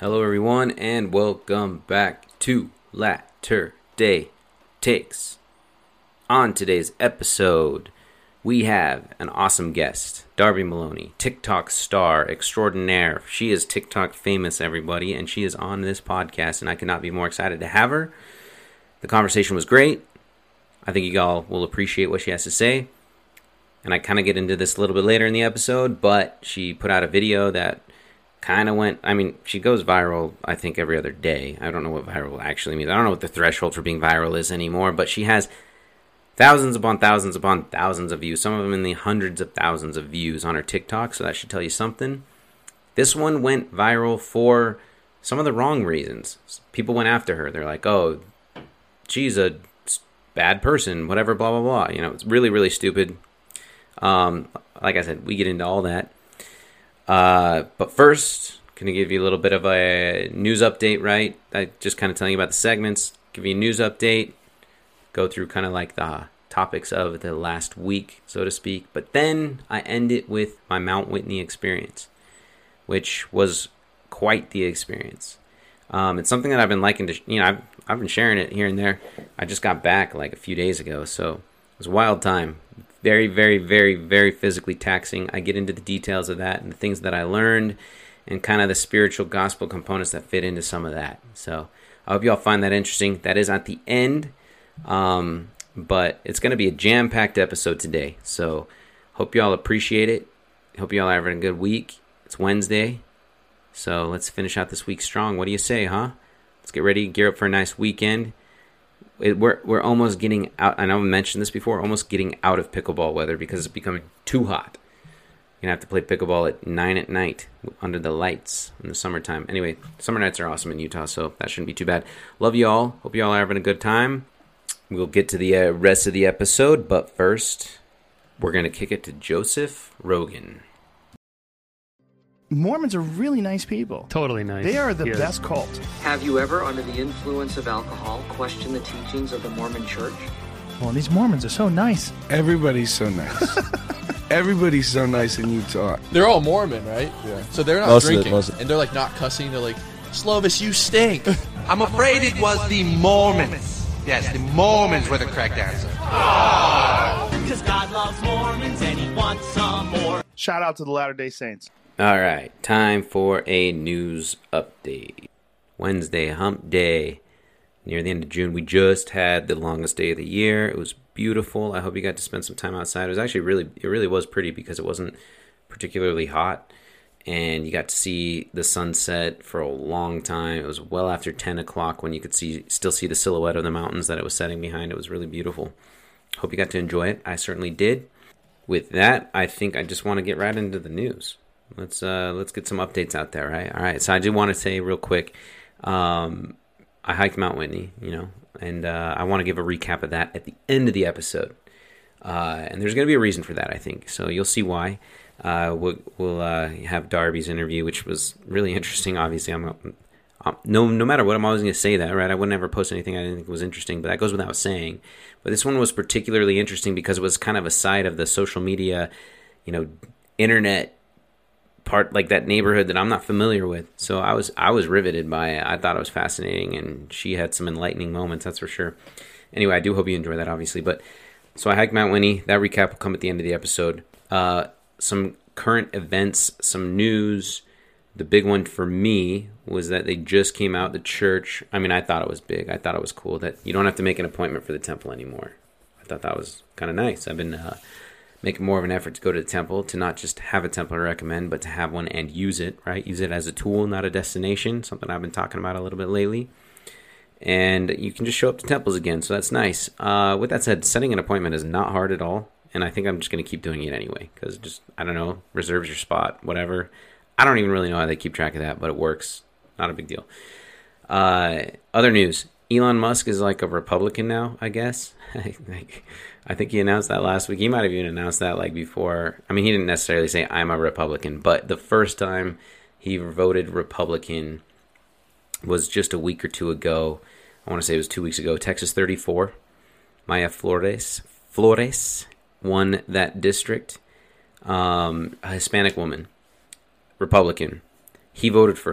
Hello, everyone, and welcome back to Latter Day Takes. On today's episode, we have an awesome guest, Darby Maloney, TikTok star extraordinaire. She is TikTok famous, everybody, and she is on this podcast, and I could not be more excited to have her. The conversation was great. I think you all will appreciate what she has to say, and I kind of get into this a little bit later in the episode, but she put out a video that kind of went, she goes viral, I think, every other day. I don't know what viral actually means. I don't know what the threshold for being viral is anymore, but she has thousands upon thousands upon thousands of views, some of them in the hundreds of thousands of views on her TikTok, so that should tell you something. This one went viral for some of the wrong reasons. People went after her. They're like, oh, she's a bad person, whatever, blah, blah, blah. It's really, really stupid. Like I said, we get into all that. But first, going to give you a little bit of a news update, right? I just kind of telling you about the segments, give you a news update, go through kind of like the topics of the last week, so to speak. But then I end it with my Mount Whitney experience, which was quite the experience. It's something that I've been liking to, I've been sharing it here and there. I just got back like a few days ago, so it was a wild time. Very, very, very, very physically taxing. I get into the details of that and the things that I learned and kind of the spiritual gospel components that fit into some of that. So I hope you all find that interesting. That is at the end, but it's going to be a jam-packed episode today. So hope you all appreciate it. Hope you all are having a good week. It's Wednesday, so let's finish out this week strong. What do you say, huh? Let's get ready, gear up for a nice weekend. We're almost getting out. I know I mentioned this before. Almost getting out of pickleball weather because it's becoming too hot. You're gonna have to play pickleball at 9 at night under the lights in the summertime. Anyway, summer nights are awesome in Utah, so that shouldn't be too bad. Love you all. Hope you all are having a good time. We'll get to the rest of the episode, but first, we're gonna kick it to Joseph Rogan. Mormons are really nice people. Totally nice. They are the best cult. Have you ever, under the influence of alcohol, questioned the teachings of the Mormon Church? Well, these Mormons are so nice. Everybody's so nice. Everybody's so nice in Utah. They're all Mormon, right? Yeah. So they're not drinking. And they're like not cussing. They're like, Slovis, you stink. I'm afraid it was the Mormons. Yes, the Mormons were the correct answer. Because God loves Mormons and he wants some more. Shout out to the Latter-day Saints. All right, time for a news update. Wednesday, hump day. Near the end of June, we just had the longest day of the year. It was beautiful. I hope you got to spend some time outside. It was actually it really was pretty because it wasn't particularly hot. And you got to see the sunset for a long time. It was well after 10 o'clock when you could still see the silhouette of the mountains that it was setting behind. It was really beautiful. Hope you got to enjoy it. I certainly did. With that, I think I just want to get right into the news. Let's get some updates out there, right? All right, so I do want to say real quick, I hiked Mount Whitney, and I want to give a recap of that at the end of the episode. And there's going to be a reason for that, I think. So you'll see why. We'll have Darby's interview, which was really interesting. Obviously, no matter what, I'm always going to say that, right? I wouldn't ever post anything I didn't think was interesting, but that goes without saying. But this one was particularly interesting because it was kind of a side of the social media, internet part, like that neighborhood that I'm not familiar with. So I was riveted by it. I thought it was fascinating, and she had some enlightening moments, that's for sure. Anyway, I do hope you enjoy that, obviously. But so I hiked Mount Whitney. That recap will come at the end of the episode. Some current events, some news. The big one for me was that they just came out, the church. I thought it was big. I thought it was cool that you don't have to make an appointment for the temple anymore. I thought that was kind of nice. I've been making more of an effort to go to the temple, to not just have a temple to recommend, but to have one and use it, right? Use it as a tool, not a destination, something I've been talking about a little bit lately. And you can just show up to temples again, so that's nice. With that said, setting an appointment is not hard at all, and I think I'm just going to keep doing it anyway, because just, I don't know, reserves your spot, whatever. I don't even really know how they keep track of that, but it works. Not a big deal. Other news. Elon Musk is like a Republican now, I guess. I think he announced that last week. He might have even announced that like before. He didn't necessarily say I'm a Republican, but the first time he voted Republican was just a week or two ago. I want to say it was 2 weeks ago. Texas 34. Maya Flores won that district. A Hispanic woman, Republican. He voted for her.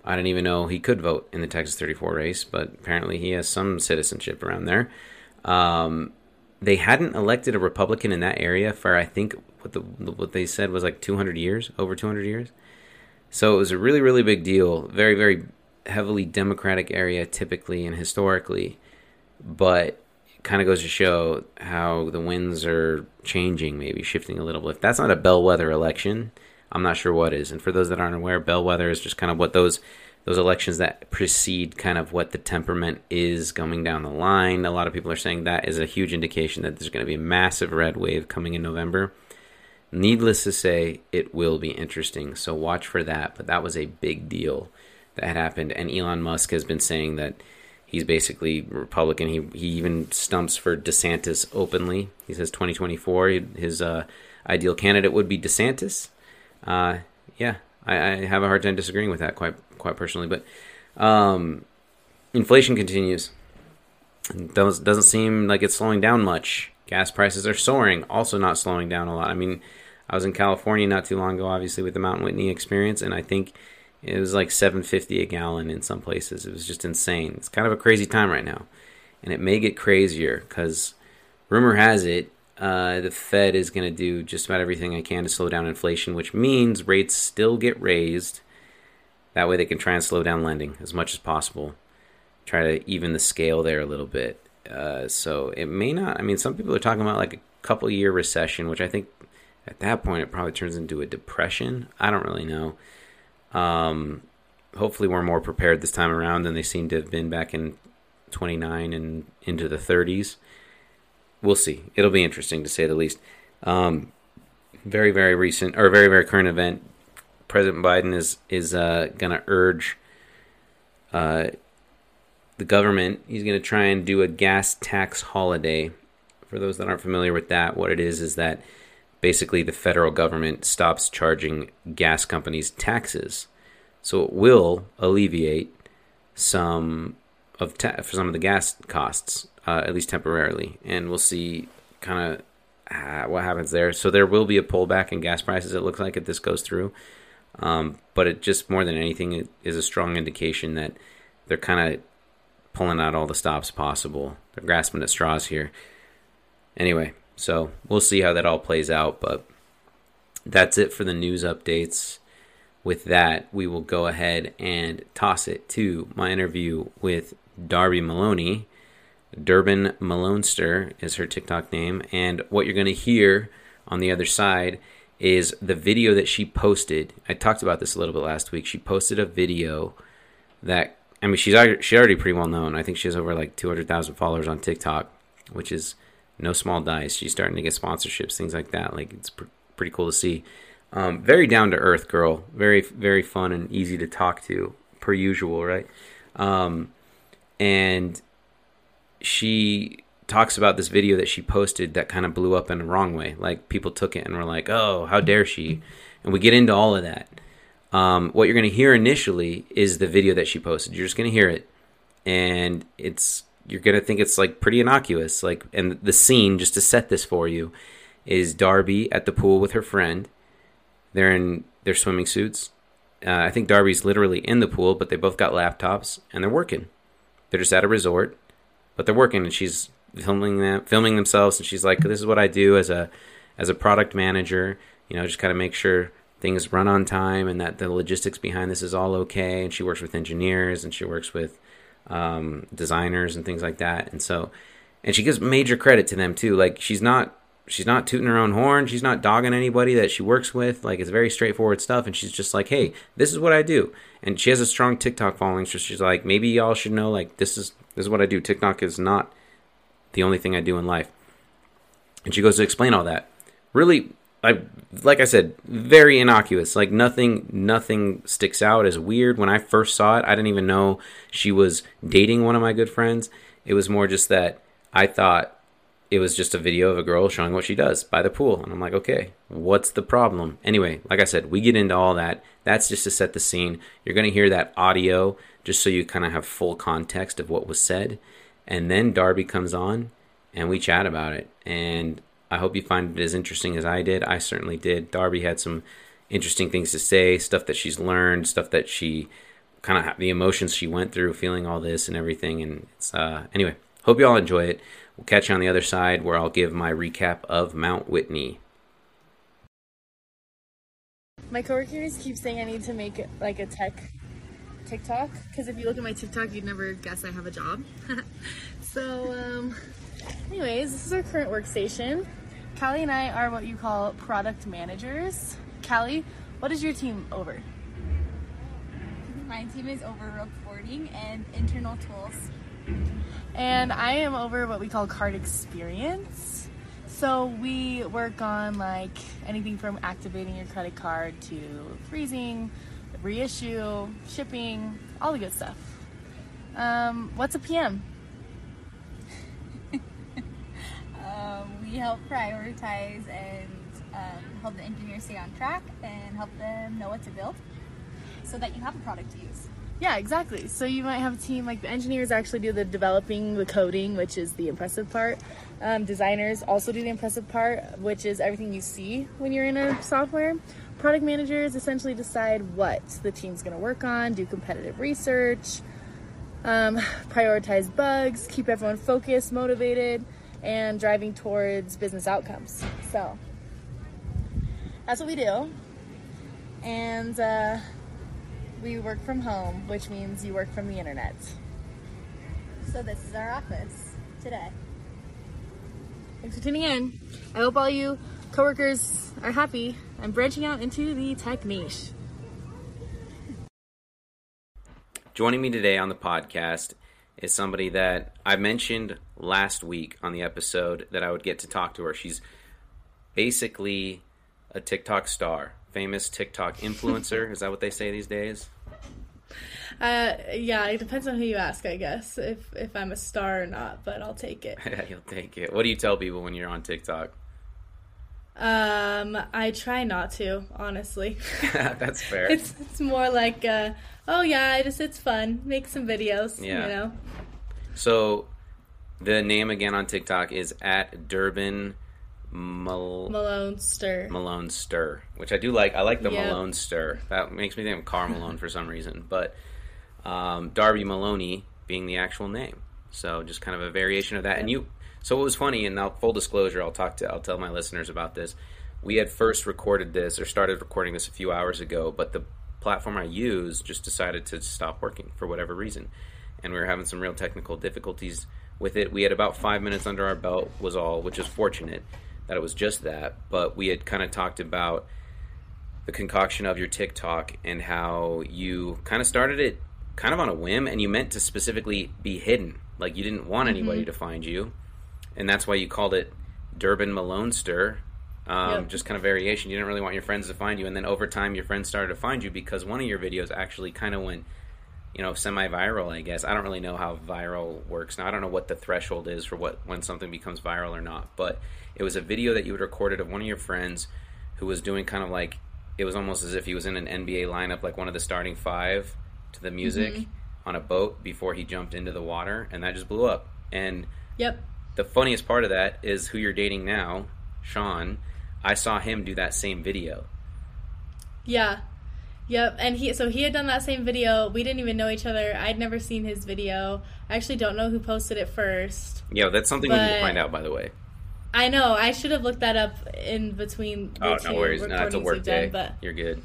I didn't even know he could vote in the Texas 34 race, but apparently he has some citizenship around there. They hadn't elected a Republican in that area for, I think, what they said was like 200 years, over 200 years. So it was a really, really big deal. Very, very heavily Democratic area typically and historically. But it kind of goes to show how the winds are changing, maybe shifting a little bit. If that's not a bellwether election, I'm not sure what is. And for those that aren't aware, bellwether is just kind of what those elections that precede kind of what the temperament is coming down the line. A lot of people are saying that is a huge indication that there's going to be a massive red wave coming in November. Needless to say, it will be interesting. So watch for that. But that was a big deal that had happened. And Elon Musk has been saying that he's basically Republican. He even stumps for DeSantis openly. He says 2024, his ideal candidate would be DeSantis. Yeah, I have a hard time disagreeing with that quite personally. But inflation continues. It doesn't seem like it's slowing down much. Gas prices are soaring, also not slowing down a lot. I mean, I was in California not too long ago, obviously, with the Mount Whitney experience, and I think it was like $7.50 a gallon in some places. It was just insane. It's kind of a crazy time right now, and it may get crazier because rumor has it the Fed is going to do just about everything they can to slow down inflation, which means rates still get raised. That way they can try and slow down lending as much as possible, try to even the scale there a little bit. So it may not. I mean, some people are talking about like a couple year recession, which I think at that point it probably turns into a depression. I don't really know. Hopefully we're more prepared this time around than they seem to have been back in 29 and into the 30s. We'll see. It'll be interesting to say the least. Very, very recent or very, very current event. President Biden is going to urge the government. He's going to try and do a gas tax holiday. For those that aren't familiar with that, what it is that basically the federal government stops charging gas companies taxes. So it will alleviate some of the gas costs, at least temporarily. And we'll see kind of what happens there. So there will be a pullback in gas prices, it looks like, if this goes through. But it just, more than anything, it is a strong indication that they're kind of pulling out all the stops possible. They're grasping at straws here. Anyway, so we'll see how that all plays out, but that's it for the news updates. With that, we will go ahead and toss it to my interview with Darby Maloney. Durbin Malonester is her TikTok name, and what you're going to hear on the other side is the video that she posted. I talked about this a little bit last week. She posted a video that, I mean, she's already pretty well known. I think she has over like 200,000 followers on TikTok, which is no small dice. She's starting to get sponsorships, things like that. Like, it's pretty cool to see. Very down to earth girl, very, very fun and easy to talk to, per usual, right? And she talks about this video that she posted that kind of blew up in the wrong way. Like, people took it and were like, oh, how dare she? And we get into all of that. What you're going to hear initially is the video that she posted. You're just going to hear it, and you're going to think it's like pretty innocuous. Like, and the scene, just to set this for you, is Darby at the pool with her friend. They're in their swimming suits. I think Darby's literally in the pool, but they both got laptops and they're working. They're just at a resort, but they're working, and she's filming themselves, and she's like, "This is what I do as a product manager. Just kind of make sure things run on time and that the logistics behind this is all okay." And she works with engineers and she works with designers and things like that. And she gives major credit to them too. Like, she's not tooting her own horn. She's not dogging anybody that she works with. Like, it's very straightforward stuff. And she's just like, hey, this is what I do. And she has a strong TikTok following. So she's like, maybe y'all should know, like, this is what I do. TikTok is not the only thing I do in life. And she goes to explain all that. Really, like I said, very innocuous. Like, nothing sticks out as weird. When I first saw it, I didn't even know she was dating one of my good friends. It was more just that I thought it was just a video of a girl showing what she does by the pool. And I'm like, okay, what's the problem? Anyway, like I said, we get into all that. That's just to set the scene. You're going to hear that audio just so you kind of have full context of what was said. And then Darby comes on and we chat about it. And I hope you find it as interesting as I did. I certainly did. Darby had some interesting things to say, stuff that she's learned, stuff that she kind of the emotions she went through feeling all this and everything. And it's anyway, hope you all enjoy it. We'll catch you on the other side where I'll give my recap of Mount Whitney. My coworkers keep saying I need to make like a tech TikTok, because if you look at my TikTok, you'd never guess I have a job. So, anyways, this is our current workstation. Callie and I are what you call product managers. Callie, what is your team over? My team is over reporting and internal tools. And I am over what we call card experience. So we work on like anything from activating your credit card to freezing, reissue, shipping, all the good stuff. What's a PM? We help prioritize and help the engineers stay on track and help them know what to build so that you have a product to use. Yeah, exactly. So you might have a team, like the engineers actually do the developing, the coding, which is the impressive part. Designers also do the impressive part, which is everything you see when you're in a software. Product managers essentially decide what the team's going to work on, do competitive research, prioritize bugs, keep everyone focused, motivated, and driving towards business outcomes. So that's what we do. And we work from home, which means you work from the internet. So this is our office today. Thanks for tuning in. I hope all you coworkers are happy. I'm branching out into the tech niche. Joining me today on the podcast is somebody that I mentioned last week on the episode that I would get to talk to her. She's basically a TikTok star, famous TikTok influencer. Is that what they say these days? Yeah, it depends on who you ask, I guess, if I'm a star or not, but I'll take it. You'll take it. What do you tell people when you're on TikTok? I try not to, honestly. That's fair. It's more like, oh yeah, it's fun. Make some videos, yeah. You know? So, the name again on TikTok is at Durbin Malone Stir. Malone Stir, which I do like. I like the Yep. Malone Stir. That makes me think of Karl Malone for some reason. But Darby Maloney being the actual name. So just kind of a variation of that. And so what was funny, and now full disclosure, I'll tell my listeners about this. We had first recorded this or started recording this a few hours ago, but the platform I use just decided to stop working for whatever reason. And we were having some real technical difficulties with it. We had about 5 minutes under our belt was all, which is fortunate that it was just that. But we had kind of talked about the concoction of your TikTok and how you kind of started it kind of on a whim, and you meant to specifically be hidden. Like you didn't want anybody to find you. And that's why you called it Durbin Malone Stir. Yep. Just kind of variation. You didn't really want your friends to find you. And then over time, your friends started to find you because one of your videos actually kind of went, semi-viral, I guess. I don't really know how viral works. Now, I don't know what the threshold is for when something becomes viral or not. But it was a video that you had recorded of one of your friends who was doing kind of like, it was almost as if he was in an NBA lineup, like one of the starting five to the music on a boat before he jumped into the water. And that just blew up. And Yep. the funniest part of that is who you're dating now, Sean. I saw him do that same video. Yeah. Yep. And he had done that same video. We didn't even know each other. I'd never seen his video. I actually don't know who posted it first. Yeah, that's something we need to find out, by the way. I know. I should have looked that up in between the two no worries. No, it's a work day. But you're good.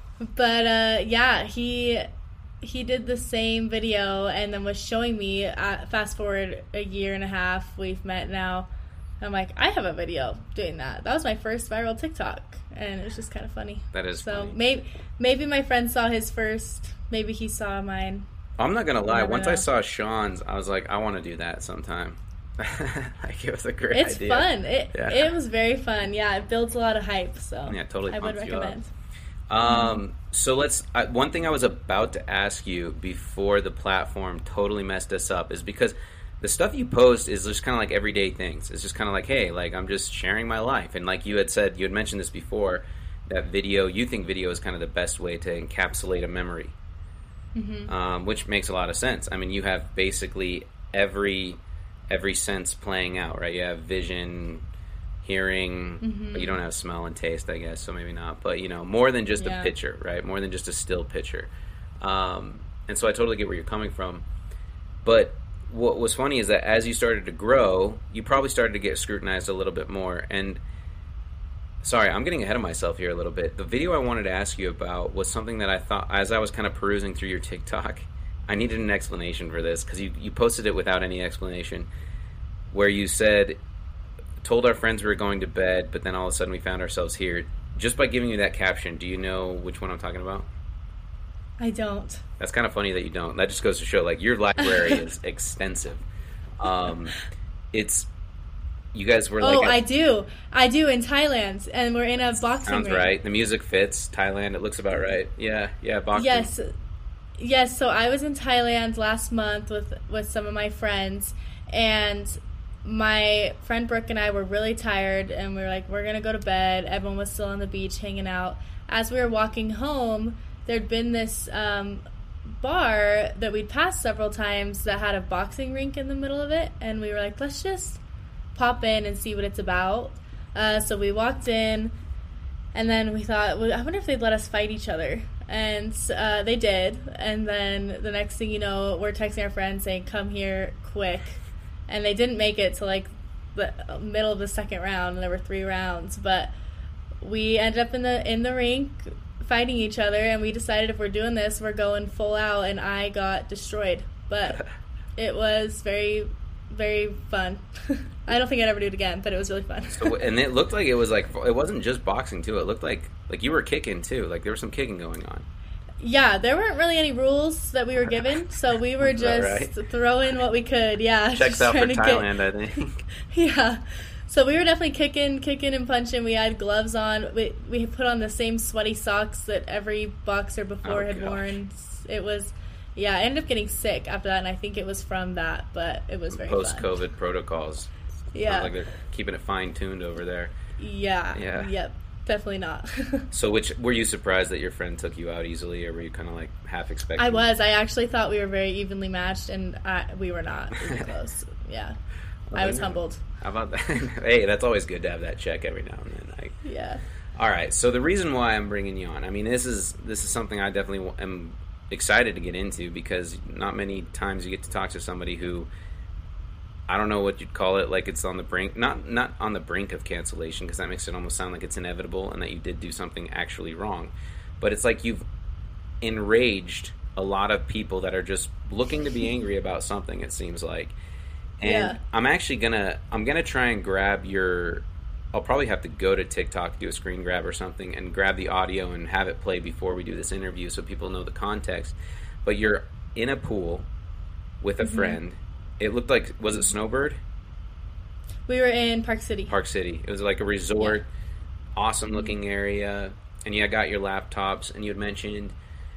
But yeah, he did the same video and then was showing me, fast forward a year and a half, we've met now. I'm like, I have a video doing that. That was my first viral TikTok, and it was just kind of funny. That is so funny. Maybe my friend saw his first. Maybe he saw mine. I'm not gonna lie. Once know. I saw Sean's, I was like, I want to do that sometime. Like it was a great It's idea. fun. It was very fun. Yeah, it builds a lot of hype. So yeah, totally. I would pumps you up. recommend. So one thing I was about to ask you before the platform totally messed us up is because the stuff you post is just kind of like everyday things. It's just kind of like, hey, like I'm just sharing my life. And like you had mentioned this before, that you think video is kind of the best way to encapsulate a memory, which makes a lot of sense. I mean, you have basically every sense playing out, right? You have vision, hearing, but you don't have smell and taste, I guess, so maybe not. But, more than just a picture, right? More than just a still picture. And so I totally get where you're coming from. But what was funny is that as you started to grow, you probably started to get scrutinized a little bit more. And sorry, I'm getting ahead of myself here a little bit. The video I wanted to ask you about was something that I thought, as I was kind of perusing through your TikTok, I needed an explanation for this, because you posted it without any explanation, where you said, told our friends we were going to bed, but then all of a sudden we found ourselves here. Just by giving you that caption, do you know which one I'm talking about? I don't. That's kind of funny that you don't. That just goes to show, like, your library is extensive. It's, you guys were like... Oh, I do in Thailand, and we're in a boxing ring. Sounds right. The music fits. Thailand, it looks about right. Yeah, boxing. Yes, so I was in Thailand last month with some of my friends, and my friend Brooke and I were really tired, and we were like, we're going to go to bed. Everyone was still on the beach hanging out. As we were walking home, there'd been this bar that we'd passed several times that had a boxing rink in the middle of it, and we were like, let's just pop in and see what it's about. So we walked in, and then we thought, well, I wonder if they'd let us fight each other. And they did. And then the next thing you know, we're texting our friends saying, come here quick. And they didn't make it to like the middle of the second round, and there were 3 rounds. But we ended up in the rink fighting each other, and we decided if we're doing this, we're going full out, and I got destroyed. But it was very, very fun. I don't think I'd ever do it again, but it was really fun. So, and it looked like it was like, it wasn't just boxing too. It looked like you were kicking too. Like there was some kicking going on. Yeah, there weren't really any rules that we were given, so we were just throwing what we could. Yeah, checks out for Thailand, I think. Yeah, so we were definitely kicking and punching. We had gloves on. We put on the same sweaty socks that every boxer before had worn. It was, yeah, I ended up getting sick after that, and I think it was from that, but it was very post-COVID protocols. Yeah, sounds like they're keeping it fine-tuned over there. Yeah. Yep. Definitely not. So were you surprised that your friend took you out easily, or were you kind of like half expecting? I was. I actually thought we were very evenly matched, and we were not. We were close. Yeah. Well, I was humbled. How about that? Hey, that's always good to have that check every now and then. Yeah. All right. So the reason why I'm bringing you on, I mean, this is something I definitely am excited to get into, because not many times you get to talk to somebody who, I don't know what you'd call it, like it's on the brink, not on the brink of cancellation, because that makes it almost sound like it's inevitable and that you did do something actually wrong. But it's like you've enraged a lot of people that are just looking to be angry about something, it seems like. And I'm actually I'm gonna try and grab I'll probably have to go to TikTok, do a screen grab or something, and grab the audio and have it play before we do this interview so people know the context. But you're in a pool with a friend. It looked like, was it Snowbird? We were in Park City. Park City. It was like a resort, awesome looking area, and you got your laptops, and you had mentioned,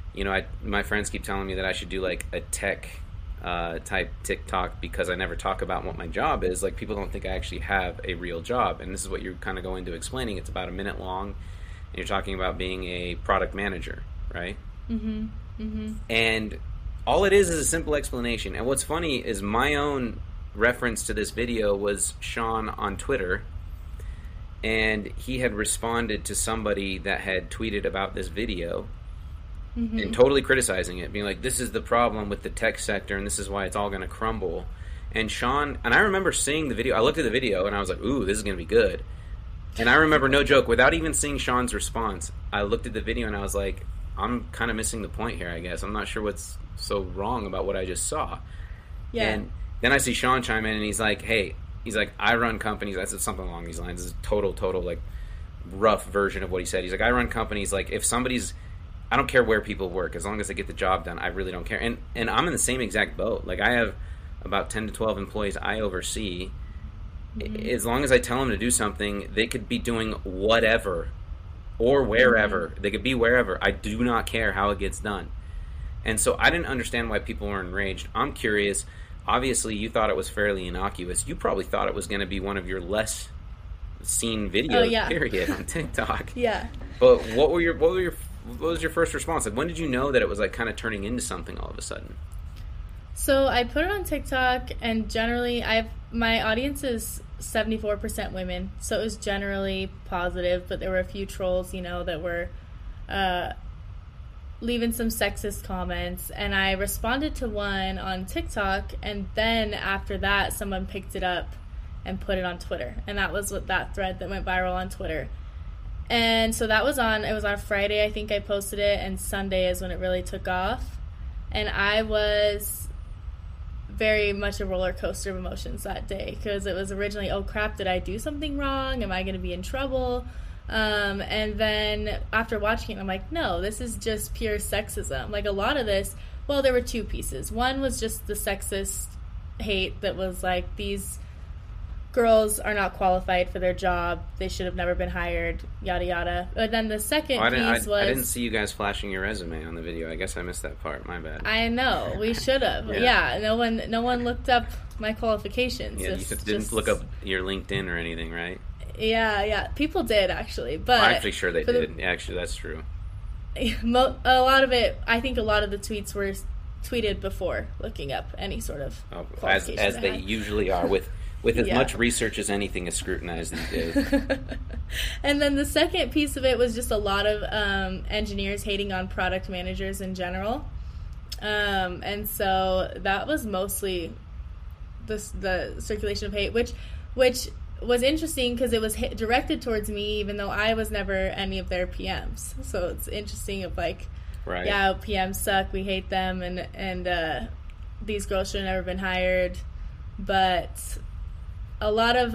my friends keep telling me that I should do like a tech type TikTok, because I never talk about what my job is. Like, people don't think I actually have a real job, and this is what you're kind of going to explaining. It's about a minute long, and you're talking about being a product manager, right? And all it is a simple explanation. And what's funny is my own reference to this video was Sean on Twitter, and he had responded to somebody that had tweeted about this video and totally criticizing it, being like, this is the problem with the tech sector, and this is why it's all going to crumble. And Sean, and I remember seeing the video, I looked at the video, and I was like, ooh, this is going to be good. And I remember, no joke, without even seeing Sean's response, I looked at the video, and I was like, I'm kind of missing the point here, I guess. I'm not sure what's so wrong about what I just saw. Yeah. And then I see Sean chime in, and he's like, I run companies. I said something along these lines. This is total, like, rough version of what he said. He's like, I run companies, like, if somebody's, I don't care where people work, as long as they get the job done, I really don't care. And I'm in the same exact boat. Like, I have about 10 to 12 employees I oversee. As long as I tell them to do something, they could be doing whatever or wherever. They could be wherever. I do not care how it gets done. And so I didn't understand why people were enraged. I'm curious. Obviously, you thought it was fairly innocuous. You probably thought it was going to be one of your less seen videos, period, on TikTok. Yeah. But what was your first response? Like, when did you know that it was like kind of turning into something all of a sudden? So I put it on TikTok, and generally my audience is 74% women, so it was generally positive, but there were a few trolls, that were leaving some sexist comments, and I responded to one on TikTok, and then after that someone picked it up and put it on Twitter, and that was what that thread that went viral on Twitter. And so it was on Friday, I think I posted it, and Sunday is when it really took off. And I was very much a roller coaster of emotions that day, because it was originally, oh crap, did I do something wrong? Am I going to be in trouble? And then after watching it, I'm like, no, this is just pure sexism. Like, a lot of this, well, there were two pieces. One was just the sexist hate that was like, these girls are not qualified for their job, they should have never been hired, yada yada. But then the second piece was, I didn't see you guys flashing your resume on the video. I guess I missed that part. My bad. I know, we should have. Yeah, no one looked up my qualifications. Yeah, you didn't look up your LinkedIn or anything, right? Yeah, people did actually, but I'm actually sure they did. Actually, that's true. A lot of it, I think a lot of the tweets were tweeted before looking up any sort of qualification. As they usually are, with as much research as anything is scrutinized these days. And then the second piece of it was just a lot of engineers hating on product managers in general. And so that was mostly the circulation of hate, which was interesting because it was directed towards me, even though I was never any of their PMs. So it's interesting of like, right. Yeah, PMs suck, we hate them, and these girls should have never been hired. But a lot of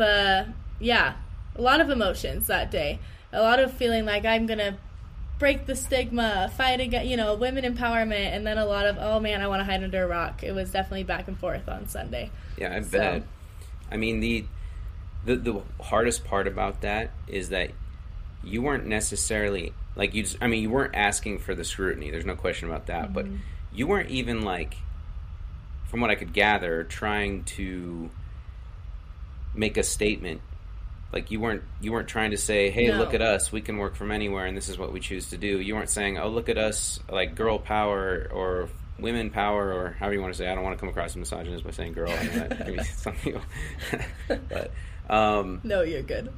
emotions that day. A lot of feeling like I'm gonna break the stigma, fight against, women empowerment, and then a lot of, oh man, I want to hide under a rock. It was definitely back and forth on Sunday. Yeah, I bet. I mean, the hardest part about that is that you weren't necessarily like you weren't asking for the scrutiny. There's no question about that. Mm-hmm. But you weren't even like, from what I could gather, trying to make a statement. Like you weren't trying to say, hey, look at us, we can work from anywhere and this is what we choose to do. You weren't saying, oh, look at us, like girl power or women power, or however you want to say. I don't want to come across as misogynist by saying girl. Maybe some people. But no, you're good.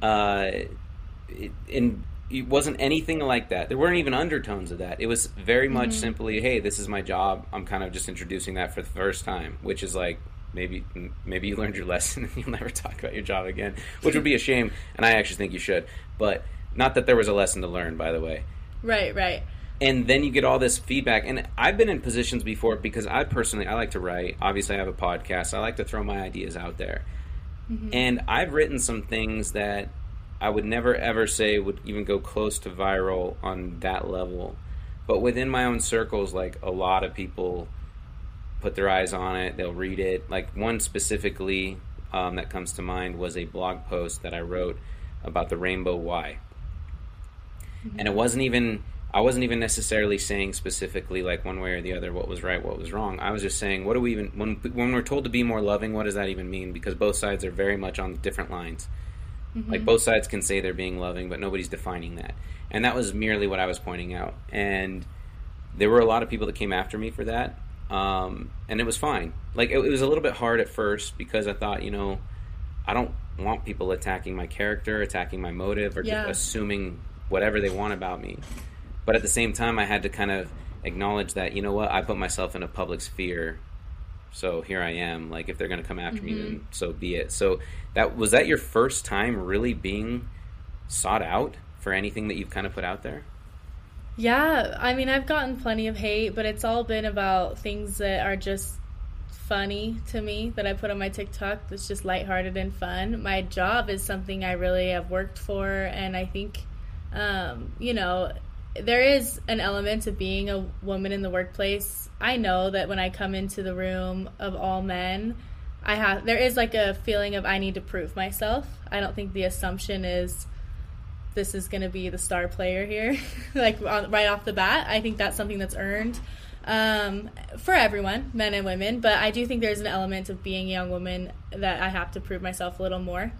It wasn't anything like that. There weren't even undertones of that. It was very much simply, hey, this is my job. I'm kind of just introducing that for the first time, which is like, maybe you learned your lesson and you'll never talk about your job again, which would be a shame, and I actually think you should. But not that there was a lesson to learn, by the way. Right. And then you get all this feedback. And I've been in positions before because I like to write. Obviously, I have a podcast. I like to throw my ideas out there. Mm-hmm. And I've written some things that I would never, ever say would even go close to viral on that level. But within my own circles, like, a lot of people put their eyes on it. They'll read it. Like, one specifically that comes to mind was a blog post that I wrote about the rainbow Y. Mm-hmm. And I wasn't even necessarily saying specifically, like, one way or the other, what was right, what was wrong. I was just saying, what do we even, when we're told to be more loving, what does that even mean? Because both sides are very much on different lines. Mm-hmm. Like, both sides can say they're being loving, but nobody's defining that. And that was merely what I was pointing out. And there were a lot of people that came after me for that. And it was fine. Like, it was a little bit hard at first because I thought, I don't want people attacking my character, attacking my motive, or just assuming whatever they want about me. But at the same time, I had to kind of acknowledge that, you know what, I put myself in a public sphere, so here I am. Like, if they're going to come after me, then so be it. So was that your first time really being sought out for anything that you've kind of put out there? Yeah, I mean, I've gotten plenty of hate, but it's all been about things that are just funny to me that I put on my TikTok that's just lighthearted and fun. My job is something I really have worked for, and I think, there is an element of being a woman in the workplace. I know that when I come into the room of all men, there is like a feeling of I need to prove myself. I don't think the assumption is this is going to be the star player here, like right off the bat. I think that's something that's earned for everyone, men and women. But I do think there's an element of being a young woman that I have to prove myself a little more.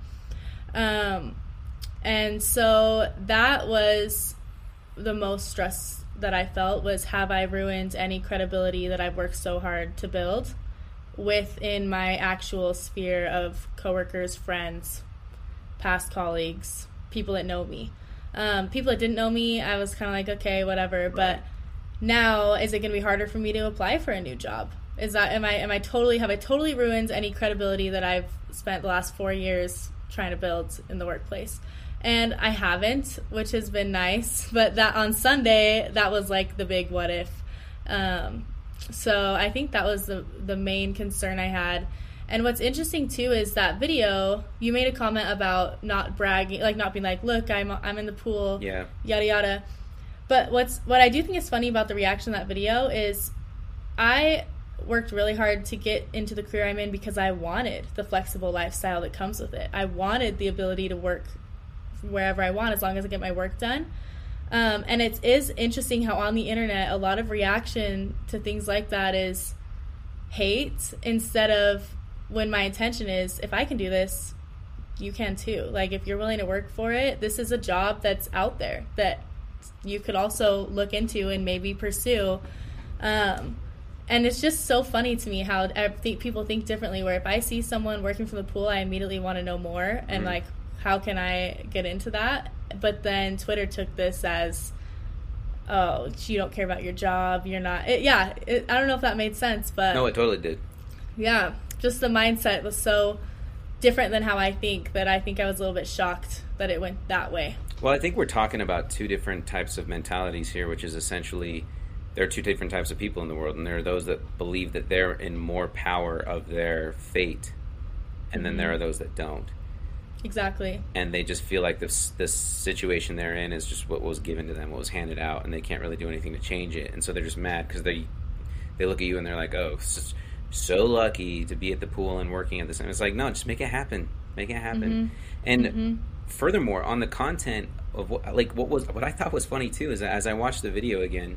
And so that was the most stress that I felt, was, have I ruined any credibility that I've worked so hard to build within my actual sphere of coworkers, friends, past colleagues, people that know me. People that didn't know me, I was kind of like, okay, whatever. But now is it going to be harder for me to apply for a new job? Have I totally ruined any credibility that I've spent the last 4 years trying to build in the workplace? And I haven't, which has been nice. But that on Sunday, that was like the big what if. So I think that was the main concern I had. And what's interesting too is that video, you made a comment about not bragging, like not being like, look, I'm in the pool, yeah, yada yada. But what I do think is funny about the reaction to that video is I worked really hard to get into the career I'm in because I wanted the flexible lifestyle that comes with it. I wanted the ability to work wherever I want as long as I get my work done. And it is interesting how on the internet a lot of reaction to things like that is hate instead of when my intention is, if I can do this, you can too. Like, if you're willing to work for it, this is a job that's out there that you could also look into and maybe pursue. And it's just so funny to me how people think differently, where if I see someone working from the pool, I immediately want to know more and like, how can I get into that? But then Twitter took this as, oh, you don't care about your job, you're not. I don't know if that made sense, but no, it totally did. Yeah, just the mindset was so different than how I think that I think I was a little bit shocked that it went that way. Well, I think we're talking about two different types of mentalities here, which is essentially there are two different types of people in the world, and there are those that believe that they're in more power of their fate, and then there are those that don't. Exactly. And they just feel like this situation they're in is just what was given to them, what was handed out, and they can't really do anything to change it. And so they're just mad because they look at you and they're like, oh, so lucky to be at the pool and working at the same. It's like, no, just make it happen. Make it happen. And furthermore, on the content of what I thought was funny too is that as I watched the video again,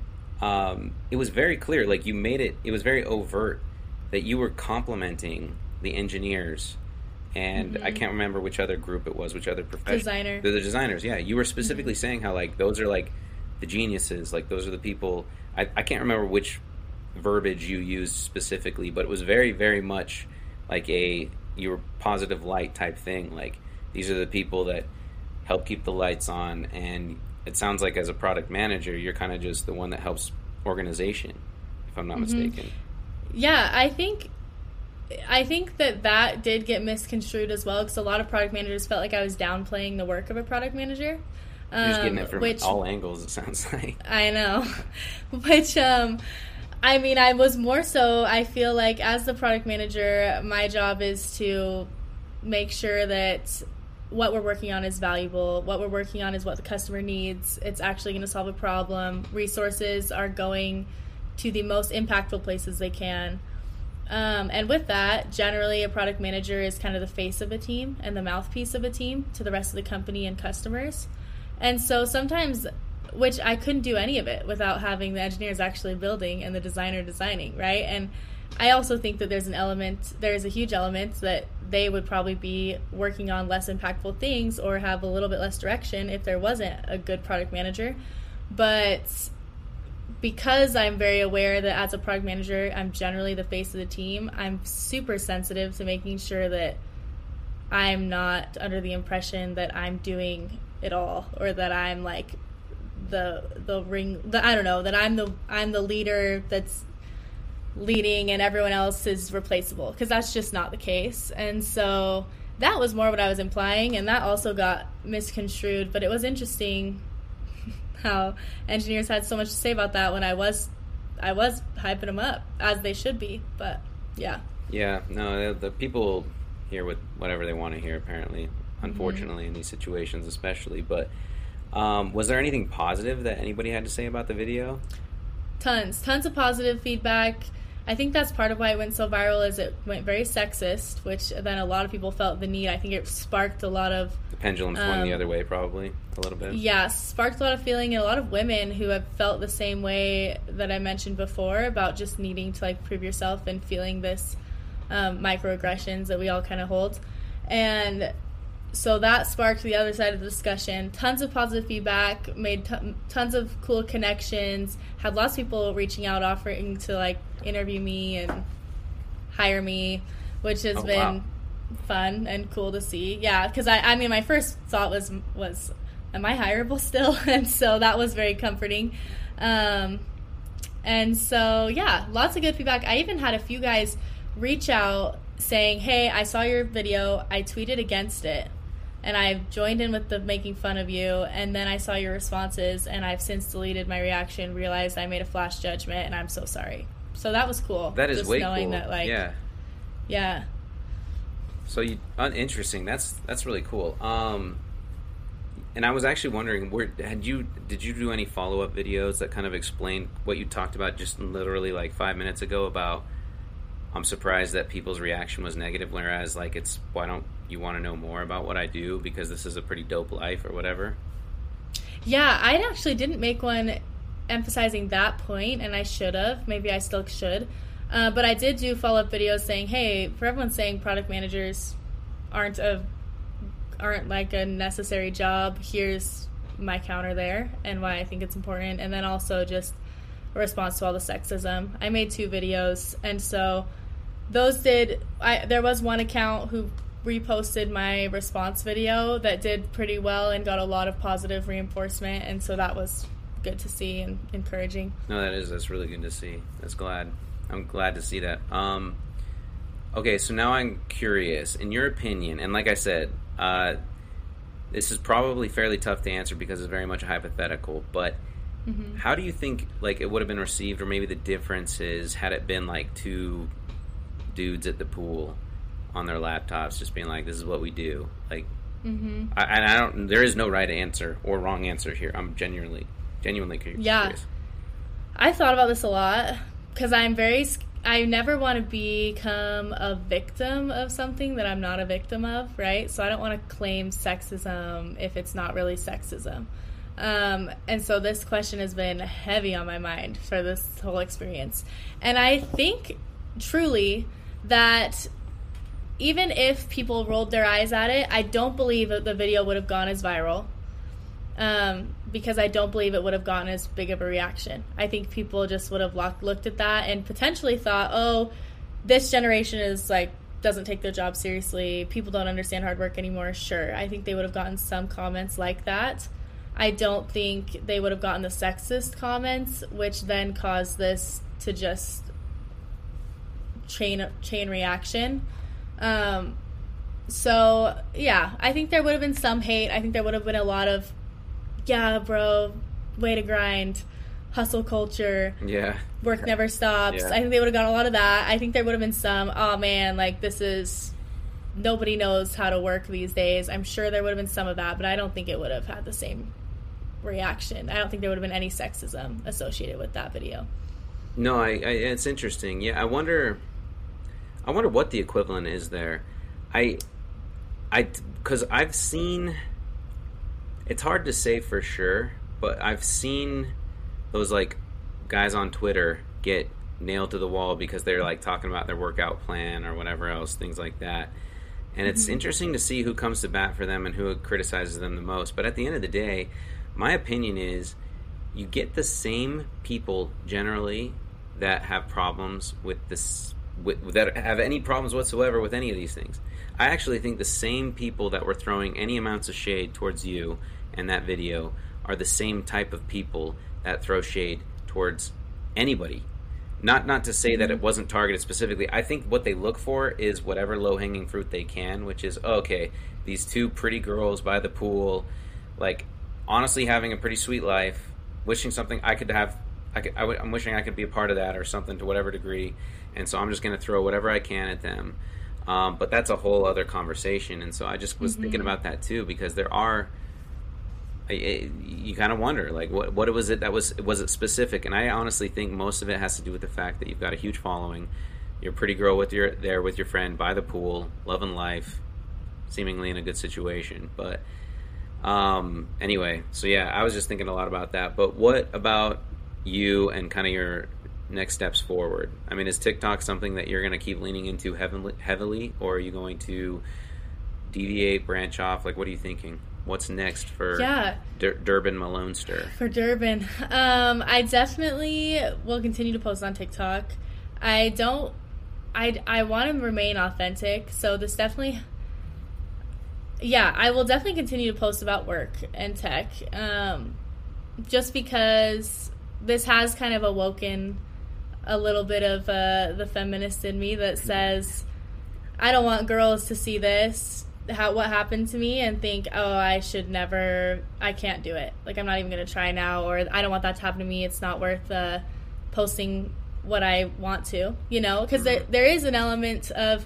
it was very clear, like you made it was very overt that you were complimenting the engineers. And I can't remember which other group it was, which other profession. Designer. The designers, yeah. You were specifically saying how, like, those are, like, the geniuses. Like, those are the people. I can't remember which verbiage you used specifically, but it was very, very much like your positive light type thing. Like, these are the people that help keep the lights on. And it sounds like as a product manager, you're kind of just the one that helps organization, if I'm not mistaken. Yeah, I think that did get misconstrued as well, because a lot of product managers felt like I was downplaying the work of a product manager. You're just getting it from all angles, it sounds like. I know. Which, I mean, I was more so, I feel like as the product manager, my job is to make sure that what we're working on is valuable, what we're working on is what the customer needs, it's actually going to solve a problem, resources are going to the most impactful places they can. And with that, generally a product manager is kind of the face of a team and the mouthpiece of a team to the rest of the company and customers. And so sometimes, which I couldn't do any of it without having the engineers actually building and the designer designing, right? And I also think that there's a huge element that they would probably be working on less impactful things or have a little bit less direction if there wasn't a good product manager. But because I'm very aware that as a product manager, I'm generally the face of the team, I'm super sensitive to making sure that I'm not under the impression that I'm doing it all, or that I'm like that I'm the leader that's leading and everyone else is replaceable, because that's just not the case. And so that was more what I was implying, and that also got misconstrued. But it was interesting how engineers had so much to say about that when I was hyping them up, as they should be. But yeah, no, the people hear whatever they want to hear, apparently, unfortunately, in these situations especially. But was there anything positive that anybody had to say about the video? Tons of positive feedback. I think that's part of why it went so viral, is it went very sexist, which then a lot of people felt the need. I think it sparked a lot of... The pendulum swung the other way, probably, a little bit. Yeah, sparked a lot of feeling, and a lot of women who have felt the same way that I mentioned before about just needing to, like, prove yourself and feeling this microaggressions that we all kind of hold. And so that sparked the other side of the discussion. Tons of positive feedback, made tons of cool connections, had lots of people reaching out, offering to, like, interview me and hire me, which has been fun and cool to see. Yeah, because I mean, my first thought was am I hireable still? And so that was very comforting. And so, yeah, lots of good feedback. I even had a few guys reach out saying, hey, I saw your video, I tweeted against it, and I've joined in with the making fun of you, and then I saw your responses, and I've since deleted my reaction, realized I made a flash judgment, and I'm so sorry. So that was cool. That is just way knowing cool. That, like, yeah. So interesting. That's really cool. And I was actually wondering, did you do any follow-up videos that kind of explained what you talked about just literally like 5 minutes ago about I'm surprised that people's reaction was negative, whereas like it's why don't you want to know more about what I do because this is a pretty dope life or whatever? Yeah, I actually didn't make one emphasizing that point, and I should have. Maybe I still should. But I did do follow-up videos saying, hey, for everyone saying product managers aren't like a necessary job, here's my counter there and why I think it's important. And then also just a response to all the sexism. I made 2 videos, and so those there was one account who reposted my response video that did pretty well and got a lot of positive reinforcement, and so that was good to see and encouraging. No, that's really good to see. I'm glad to see that. Okay, so now I'm curious, in your opinion, and like I said, this is probably fairly tough to answer because it's very much a hypothetical, but how do you think like it would have been received, or maybe the differences had it been like 2 dudes at the pool on their laptops just being like, this is what we do? Like, I don't, there is no right answer or wrong answer here. I'm genuinely curious. Yeah, I thought about this a lot because I never want to become a victim of something that I'm not a victim of, right? So I don't want to claim sexism if it's not really sexism. And so this question has been heavy on my mind for this whole experience. And I think truly that even if people rolled their eyes at it, I don't believe that the video would have gone as viral. Because I don't believe it would have gotten as big of a reaction. I think people just would have looked at that and potentially thought, oh, this generation is like, doesn't take their job seriously. People don't understand hard work anymore. Sure. I think they would have gotten some comments like that. I don't think they would have gotten the sexist comments, which then caused this to just chain reaction. So yeah, I think there would have been some hate. I think there would have been a lot of, yeah, bro, way to grind, hustle culture, work never stops. I think they would have gotten a lot of that. I think there would have been some, oh man, like nobody knows how to work these days. I'm sure there would have been some of that, but I don't think it would have had the same reaction. I don't think there would have been any sexism associated with that video. No, it's interesting. Yeah, I wonder what the equivalent is there. Because I've seen, it's hard to say for sure, but I've seen those like guys on Twitter get nailed to the wall because they're like talking about their workout plan or whatever else, things like that. And it's interesting to see who comes to bat for them and who criticizes them the most. But at the end of the day, my opinion is you get the same people generally that have problems with this, that have any problems whatsoever with any of these things. I actually think the same people that were throwing any amounts of shade towards you and that video are the same type of people that throw shade towards anybody. Not to say that it wasn't targeted specifically. I think what they look for is whatever low-hanging fruit they can, which is, okay, these 2 pretty girls by the pool, like, honestly having a pretty sweet life, wishing something I could have, I'm wishing I could be a part of that or something to whatever degree, and so I'm just going to throw whatever I can at them. But that's a whole other conversation, and so I just was thinking about that too, because there are, you kind of wonder, like, what was it that was it specific? And I honestly think most of it has to do with the fact that you've got a huge following, you're a pretty girl with your friend by the pool, loving life, seemingly in a good situation. But anyway, so yeah, I was just thinking a lot about that. But what about you and kind of your next steps forward? I mean, is TikTok something that you're going to keep leaning into heavily, or are you going to deviate, branch off? Like, what are you thinking? What's next for Durbin Malonester? For Durbin, I definitely will continue to post on TikTok. I want to remain authentic, so this definitely, I will definitely continue to post about work and tech, just because this has kind of awoken a little bit of the feminist in me that says, I don't want girls to see this, what happened to me, and think, oh, I can't do it. Like, I'm not even going to try now, or I don't want that to happen to me. It's not worth posting what I want to, you know? Because there is an element of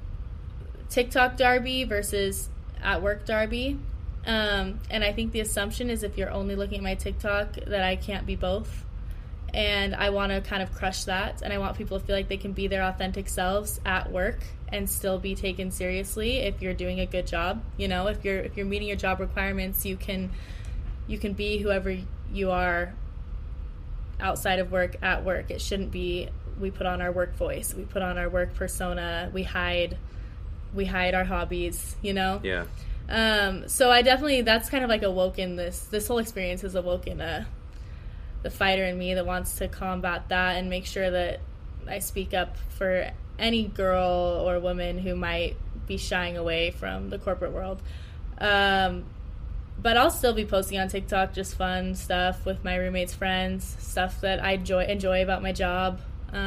TikTok Darby versus at work Darby. And I think the assumption is if you're only looking at my TikTok that I can't be both. And I want to kind of crush that, and I want people to feel like they can be their authentic selves at work and still be taken seriously if you're doing a good job. You know, if you're meeting your job requirements, you can be whoever you are outside of work at work. It shouldn't be we put on our work voice, we put on our work persona, we hide our hobbies, you know? Yeah. So I definitely, that's kind of like awoken this whole experience has awoken the fighter in me that wants to combat that and make sure that I speak up for any girl or woman who might be shying away from the corporate world. But I'll still be posting on TikTok just fun stuff with my roommates' friends, stuff that I enjoy about my job.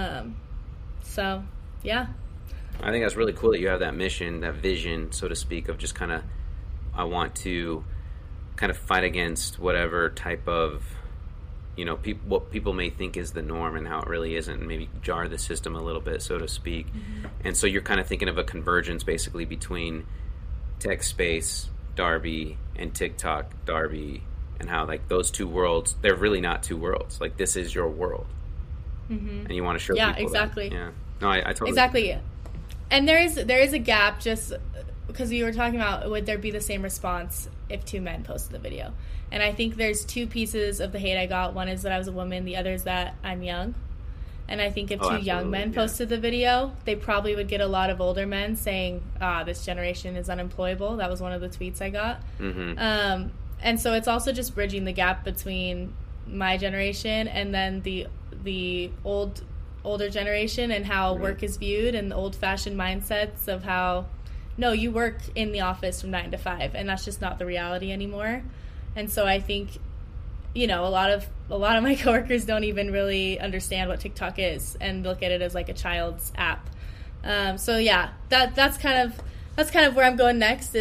So, yeah. I think that's really cool that you have that mission, that vision, so to speak, of just kind of, I want to kind of fight against whatever type of, you know, what people may think is the norm and how it really isn't, and maybe jar the system a little bit, so to speak. Mm-hmm. And so you're kind of thinking of a convergence basically between tech space Darby and TikTok Darby, and how like those two worlds, they're really not two worlds. Like, this is your world. Mm-hmm. And you want to show people exactly. that. Yeah, no, I totally exactly. And there is a gap, just because you were talking about would there be the same response if two men posted the video. And I think there's two pieces of the hate I got. One is that I was a woman. The other is that I'm young. And I think if two young men posted the video, they probably would get a lot of older men saying, this generation is unemployable. That was one of the tweets I got. Mm-hmm. And so it's also just bridging the gap between my generation and then the older generation, and how work is viewed, and the old-fashioned mindsets of how, no, you work in the office from 9 to 5, and that's just not the reality anymore. And so I think, you know, a lot of my coworkers don't even really understand what TikTok is and look at it as like a child's app. So yeah, that's kind of where I'm going next.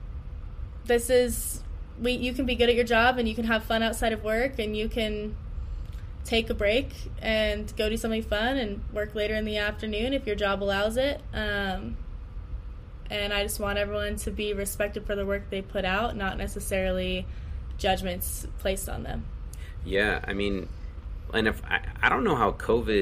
You can be good at your job, and you can have fun outside of work, and you can take a break and go do something fun and work later in the afternoon if your job allows it. And I just want everyone to be respected for the work they put out, not necessarily judgments placed on them. Yeah, I mean, and if I don't know how COVID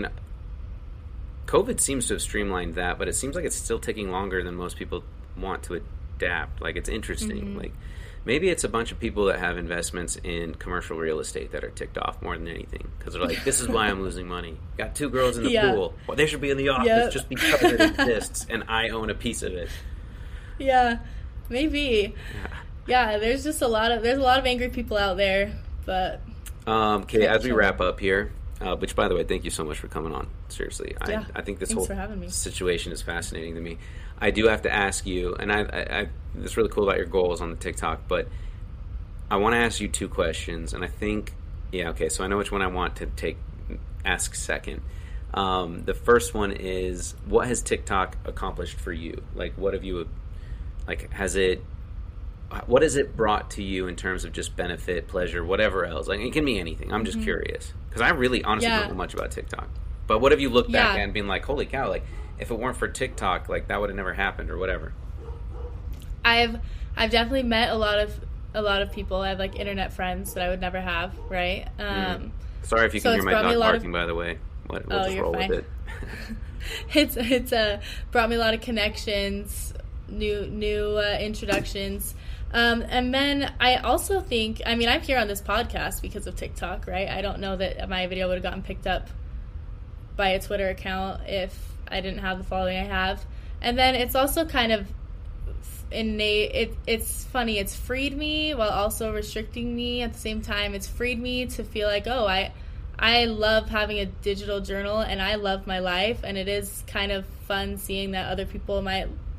seems to have streamlined that, but it seems like it's still taking longer than most people want to adapt. Like, it's interesting. Mm-hmm. Like, maybe it's a bunch of people that have investments in commercial real estate that are ticked off more than anything, because they're like, this is why I'm losing money. Got 2 girls in the pool. Well, they should be in the office just because it exists, and I own a piece of it. Yeah, maybe. Yeah, there's a lot of angry people out there, but okay, as we wrap up here, which, by the way, thank you so much for coming on. Seriously, I think this whole situation is fascinating to me. I do have to ask you, and I it's really cool about your goals on the TikTok, but I want to ask you 2 questions, and I think, so I know which one I want to ask second. The first one is, what has TikTok accomplished for you? Like, what have you, like, what has it brought to you in terms of just benefit, pleasure, whatever else? Like, it can be anything. I'm just curious, because I really honestly don't know much about TikTok. But what have you looked back at and been like, holy cow, like, if it weren't for TikTok, like, that would have never happened, or whatever? I've definitely met a lot of people. I have like internet friends that I would never have, right? Sorry if you can hear my dog barking, by the way. We'll just roll with it. It's brought me a lot of connections, new introductions. And then I also think, I mean, I'm here on this podcast because of TikTok, right? I don't know that my video would have gotten picked up by a Twitter account if I didn't have the following I have. And then it's also kind of innate. It's funny. It's freed me while also restricting me at the same time. It's freed me to feel like, oh, I love having a digital journal and I love my life. And it is kind of fun seeing that other people might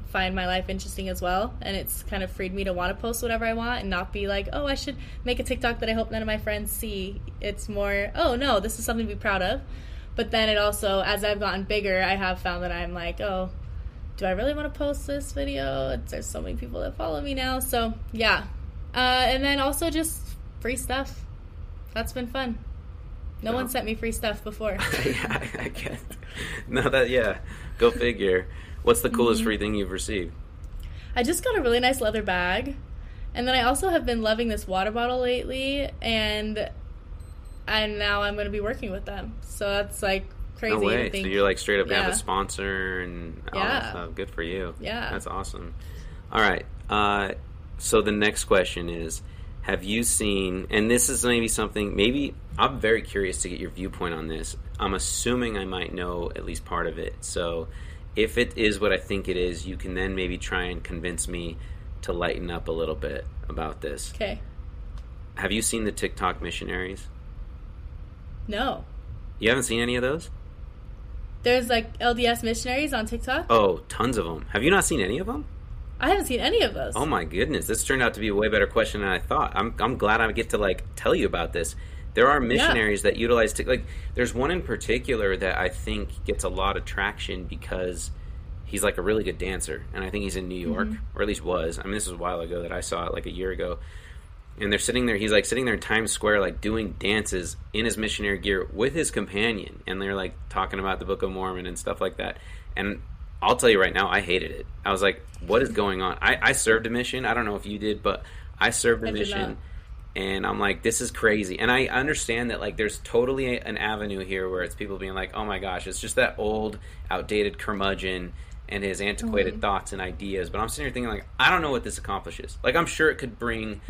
find my life interesting as well, and it's kind of freed me to want to post whatever I want and not be like, oh, I should make a TikTok that I hope none of my friends see. It's more, oh no, this is something to be proud of. But then it also, as I've gotten bigger, I have found that I'm like, oh, do I really want to post this video? There's so many people that follow me now. So yeah, and then also just free stuff. That's been fun. No one sent me free stuff before. Yeah, I guess. No, go figure. What's the coolest free thing you've received? I just got a really nice leather bag. And then I also have been loving this water bottle lately. And now I'm going to be working with them. So that's like crazy. No way. To think. So you're like straight up going to have a sponsor and all that stuff. Good for you. Yeah. That's awesome. All right. So the next question is, have you seen, and this is maybe something, maybe I'm very curious to get your viewpoint on this. I'm assuming I might know at least part of it. So if it is what I think it is, you can then maybe try and convince me to lighten up a little bit about this. Okay. Have you seen the TikTok missionaries? No. You haven't seen any of those? There's like LDS missionaries on TikTok? Oh, tons of them. Have you not seen any of them? I haven't seen any of those. Oh my goodness, this turned out to be a way better question than I thought. I'm glad I get to like tell you about this. There are missionaries that utilize there's one in particular that I think gets a lot of traction because he's like a really good dancer, and I think he's in New York, or at least was. I mean, this was a while ago that I saw it, like a year ago. And they're sitting there, he's like sitting there in Times Square, like doing dances in his missionary gear with his companion, and they're like talking about the Book of Mormon and stuff like that. And I'll tell you right now, I hated it. I was like, what is going on? I served a mission. I don't know if you did, but I served a mission. And I'm like, this is crazy. And I understand that, like, there's totally an avenue here where it's people being like, oh my gosh, it's just that old, outdated curmudgeon and his antiquated thoughts and ideas. But I'm sitting here thinking, like, I don't know what this accomplishes. Like, I'm sure it could bring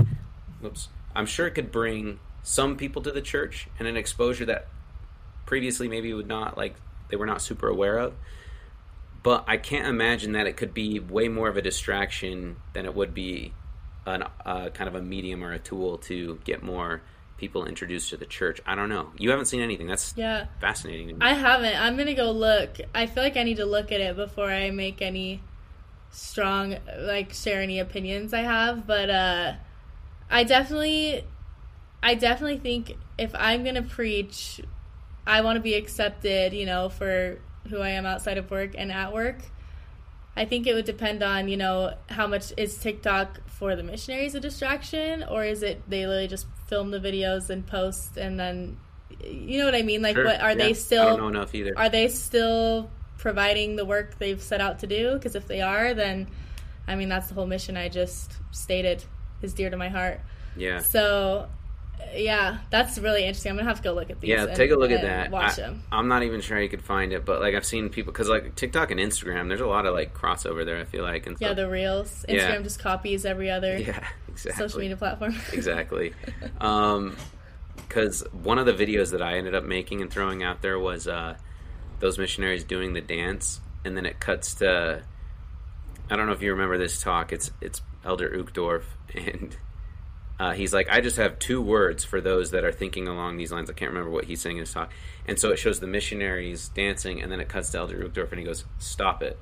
some people to the church and an exposure that previously maybe would not, like, they were not super aware of. But I can't imagine that it could be way more of a distraction than it would be kind of a medium or a tool to get more people introduced to the church. I don't know. You haven't seen anything. That's fascinating to me. I haven't. I'm going to go look. I feel like I need to look at it before I make any strong, like, share any opinions I have. But I definitely think if I'm going to preach, I want to be accepted, you know, for who I am outside of work and at work. I think it would depend on, you know, how much is TikTok for the missionaries a distraction, or is it they literally just film the videos and post and then, you know what I mean? Like, what are they still? I don't know enough either. Are they still providing the work they've set out to do? Because if they are, then, I mean, that's the whole mission I just stated is dear to my heart. Yeah. So, yeah, that's really interesting. I'm going to have to go look at these. Yeah, take a look at that. Watch them. I'm not even sure you could find it, but, like, I've seen people, because, like, TikTok and Instagram, there's a lot of, like, crossover there, I feel like. And yeah, the Reels. Instagram just copies every other social media platform. Exactly. Because one of the videos that I ended up making and throwing out there was those missionaries doing the dance, and then it cuts to, I don't know if you remember this talk, it's Elder Uchtdorf, and he's like, I just have 2 words for those that are thinking along these lines. I can't remember what he's saying in his talk. And so it shows the missionaries dancing, and then it cuts to Elder Uchtdorf, and he goes, stop it.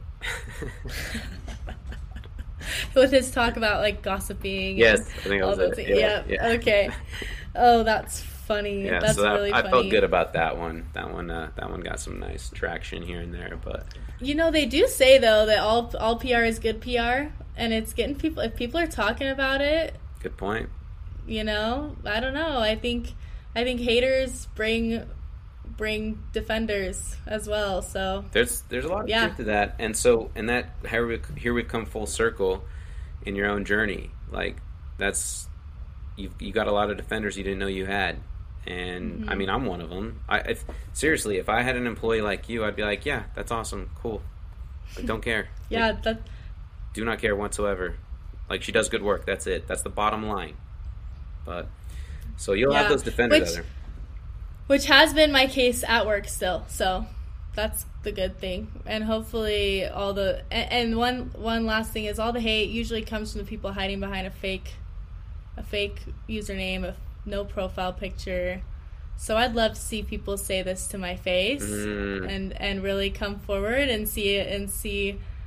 With his talk about, like, gossiping. Yes, I think that was it. Yeah, okay. Oh, that's funny. Yeah, that's so really funny. I felt good about that one. That one got some nice traction here and there. But you know, they do say, though, that all PR is good PR, and it's getting people, if people are talking about it. Good point. You know, I don't know. I think haters bring defenders as well. So there's a lot of truth to that, and that here we've come full circle in your own journey. Like, that's you got a lot of defenders you didn't know you had, and I mean, I'm one of them. Seriously, if I had an employee like you, I'd be like, yeah, that's awesome, cool. Like, don't care. Do not care whatsoever. Like, she does good work. That's it. That's the bottom line. But so you'll have those defenders out there. Which has been my case at work still. So that's the good thing. And hopefully and one last thing is all the hate usually comes from the people hiding behind a fake username, no profile picture. So I'd love to see people say this to my face and really come forward and see it and see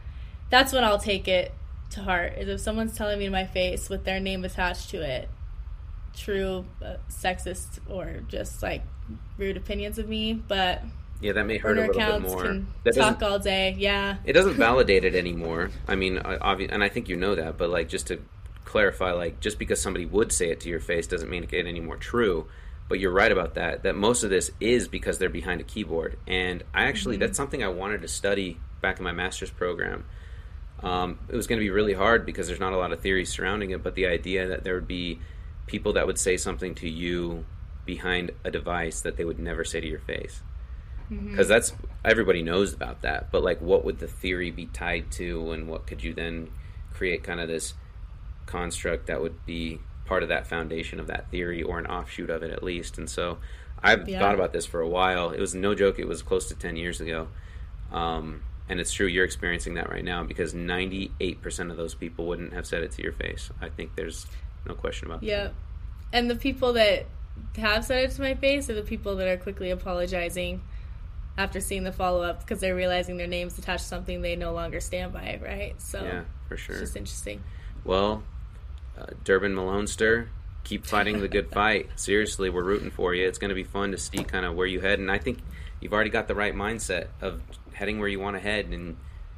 that's when I'll take it to heart, is if someone's telling me to my face with their name attached to it true sexist or just like rude opinions of me. But yeah, that may hurt a little bit more. Can that talk all day. Yeah, it doesn't validate it anymore. I mean, and I think you know that, but like, just to clarify, like, just because somebody would say it to your face doesn't mean it get any more true. But you're right about that most of this is because they're behind a keyboard. And I actually, that's something I wanted to study back in my master's program. It was going to be really hard because there's not a lot of theory surrounding it, but the idea that there would be people that would say something to you behind a device that they would never say to your face. Because that's, everybody knows about that, but like, what would the theory be tied to, and what could you then create kind of this construct that would be part of that foundation of that theory, or an offshoot of it at least. And so I've thought about this for a while. It was no joke, it was close to 10 years ago. And it's true, you're experiencing that right now, because 98% of those people wouldn't have said it to your face. I think there's no question about that. Yeah. And the people that have said it to my face are the people that are quickly apologizing after seeing the follow-up, because they're realizing their name's attached to something they no longer stand by, right? So yeah, for sure. It's just interesting. Well, Durbin Malonester, keep fighting the good fight. Seriously, we're rooting for you. It's going to be fun to see kind of where you head, and I think you've already got the right mindset of heading where you want to head, and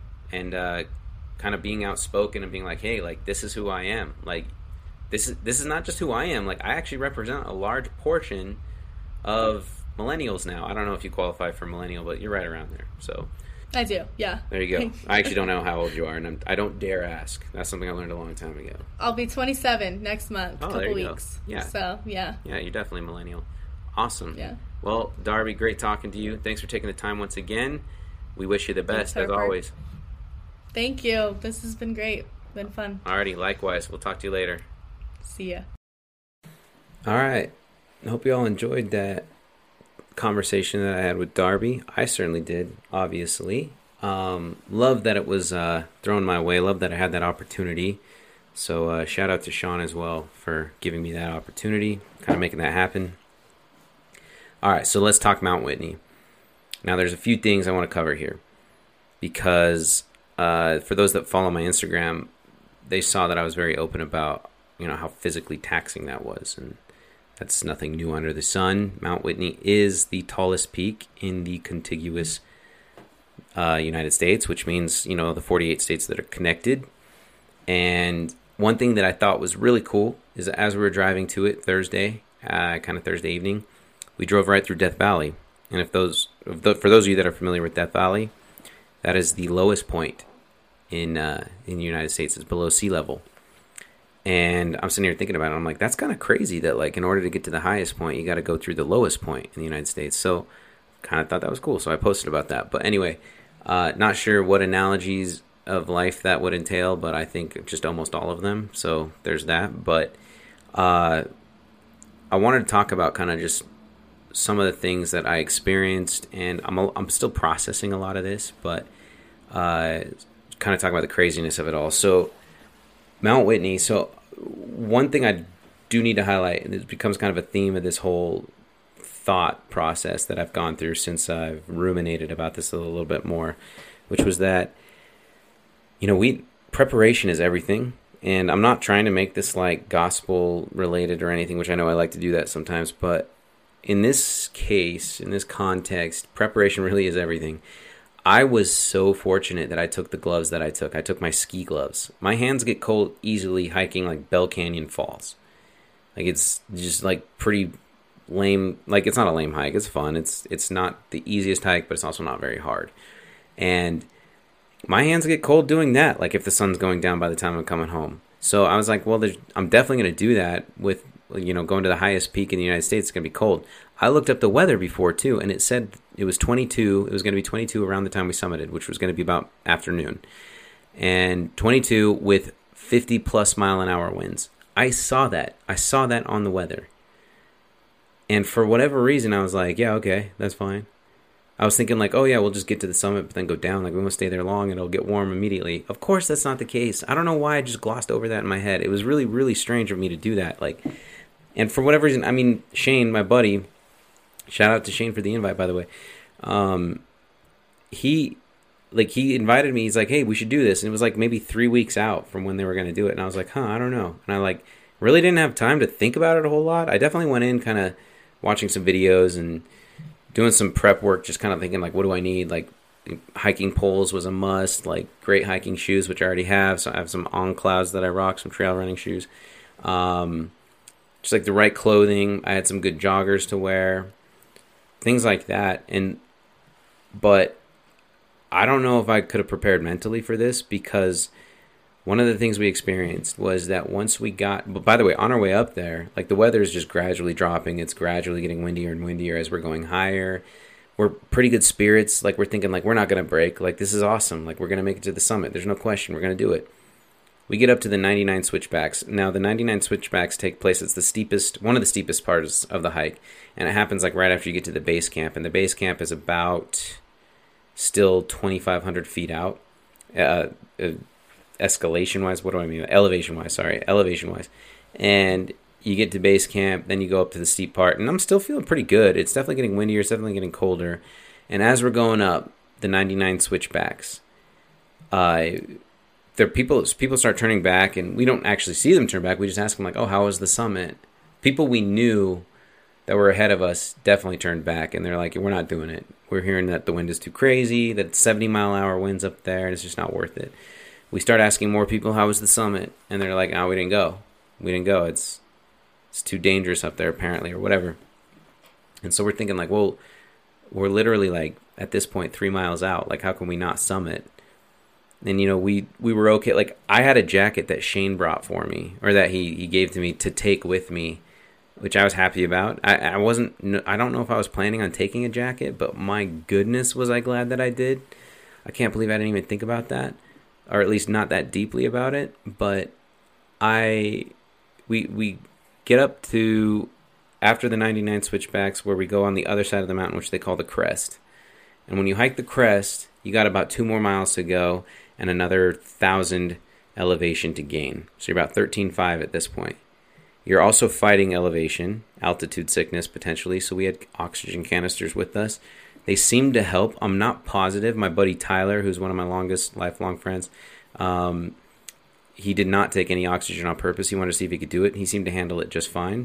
kind of being outspoken and being like, hey, like, this is who I am. Like, this is not just who I am. Like, I actually represent a large portion of millennials now. I don't know if you qualify for millennial, but you're right around there. So I do, yeah. There you go. I actually don't know how old you are, and I don't dare ask. That's something I learned a long time ago. I'll be 27 next month, couple weeks. Go. Yeah. So, yeah. Yeah, you're definitely a millennial. Awesome. Yeah. Well, Darby, great talking to you. Thanks for taking the time once again. We wish you the best, as always. Thank you. This has been great. Been fun. Alrighty, likewise. We'll talk to you later. See ya. All right. I hope you all enjoyed that conversation that I had with Darby. I certainly did, obviously. Love that it was thrown my way. Love that I had that opportunity. So shout out to Sean as well for giving me that opportunity, kind of making that happen. All right, so let's talk Mount Whitney. Now, there's a few things I want to cover here, because for those that follow my Instagram, they saw that I was very open about, how physically taxing that was, and that's nothing new under the sun. Mount Whitney is the tallest peak in the contiguous United States, which means, the 48 states that are connected. And one thing that I thought was really cool is that as we were driving to it Thursday evening, we drove right through Death Valley. And for those of you that are familiar with Death Valley, that is the lowest point in the United States. It's below sea level. And I'm sitting here thinking about it. I'm like, that's kind of crazy that, like, in order to get to the highest point, you got to go through the lowest point in the United States. So kind of thought that was cool. So I posted about that. But anyway, not sure what analogies of life that would entail, but I think just almost all of them. So there's that. But I wanted to talk about kind of just some of the things that I experienced, and I'm still processing a lot of this, but kind of talk about the craziness of it all. So Mount Whitney. So one thing I do need to highlight, and it becomes kind of a theme of this whole thought process that I've gone through since I've ruminated about this a little bit more, which was that, preparation is everything. And I'm not trying to make this like gospel related or anything, which I know I like to do that sometimes, but in this case, in this context, preparation really is everything. I was so fortunate that I took the gloves that I took. I took my ski gloves. My hands get cold easily hiking like Bell Canyon Falls. Like, it's just like pretty lame. Like, it's not a lame hike. It's fun. It's not the easiest hike, but it's also not very hard. And my hands get cold doing that, like if the sun's going down by the time I'm coming home. So I was like, well, I'm definitely going to do that with, going to the highest peak in the United States. It's going to be cold. I looked up the weather before, too, and it said it was 22. It was going to be 22 around the time we summited, which was going to be about afternoon. And 22 with 50-plus mile-an-hour winds. I saw that. I saw that on the weather. And for whatever reason, I was like, yeah, okay, that's fine. I was thinking like, oh yeah, we'll just get to the summit, but then go down. Like, we won't stay there long and it'll get warm immediately. Of course, that's not the case. I don't know why I just glossed over that in my head. It was really, really strange of me to do that. Like, and for whatever reason, Shane, my buddy, shout out to Shane for the invite, by the way. He like he invited me. He's like, hey, we should do this. And it was like maybe 3 weeks out from when they were going to do it. And I was like, I don't know. And I like really didn't have time to think about it a whole lot. I definitely went in kind of watching some videos and doing some prep work, just kind of thinking like, what do I need? Like hiking poles was a must, like great hiking shoes, which I already have. So I have some On Clouds that I rock, some trail running shoes. Just like the right clothing. I had some good joggers to wear, things like that. But I don't know if I could have prepared mentally for this, because one of the things we experienced was that once we got, but by the way, on our way up there, like the weather is just gradually dropping. It's gradually getting windier and windier as we're going higher. We're pretty good spirits. Like we're thinking like, we're not going to break. Like this is awesome. Like we're going to make it to the summit. There's no question. We're going to do it. We get up to the 99 switchbacks. Now the 99 switchbacks take place. It's the steepest, one of the steepest parts of the hike. And it happens like right after you get to the base camp. And the base camp is about still 2,500 feet out. Escalation-wise, what do I mean? Elevation-wise, sorry. Elevation-wise. And you get to base camp, then you go up to the steep part. And I'm still feeling pretty good. It's definitely getting windier. It's definitely getting colder. And as we're going up the 99 switchbacks, people start turning back, and we don't actually see them turn back. We just ask them like, oh, how was the summit? People we knew that were ahead of us definitely turned back, and they're like, we're not doing it. We're hearing that the wind is too crazy, that it's 70-mile-an-hour winds up there, and it's just not worth it. We start asking more people, how was the summit? And they're like, we didn't go. We didn't go. It's too dangerous up there, apparently, or whatever. And so we're thinking like, well, we're literally like, at this point, 3 miles out. Like, how can we not summit? And, you know, we were okay. Like, I had a jacket that Shane brought for me, or that he gave to me to take with me, which I was happy about. I don't know if I was planning on taking a jacket, but my goodness was I glad that I did. I can't believe I didn't even think about that, or at least not that deeply about it. But we get up to after the 99 switchbacks, where we go on the other side of the mountain, which they call the crest. And when you hike the crest, you got about 2 more miles to go and another 1,000 elevation to gain. So you're about 13,500 at this point. You're also fighting elevation, altitude sickness potentially, so we had oxygen canisters with us. They seemed to help. I'm not positive. My buddy Tyler, who's one of my longest lifelong friends, he did not take any oxygen on purpose. He wanted to see if he could do it. He seemed to handle it just fine.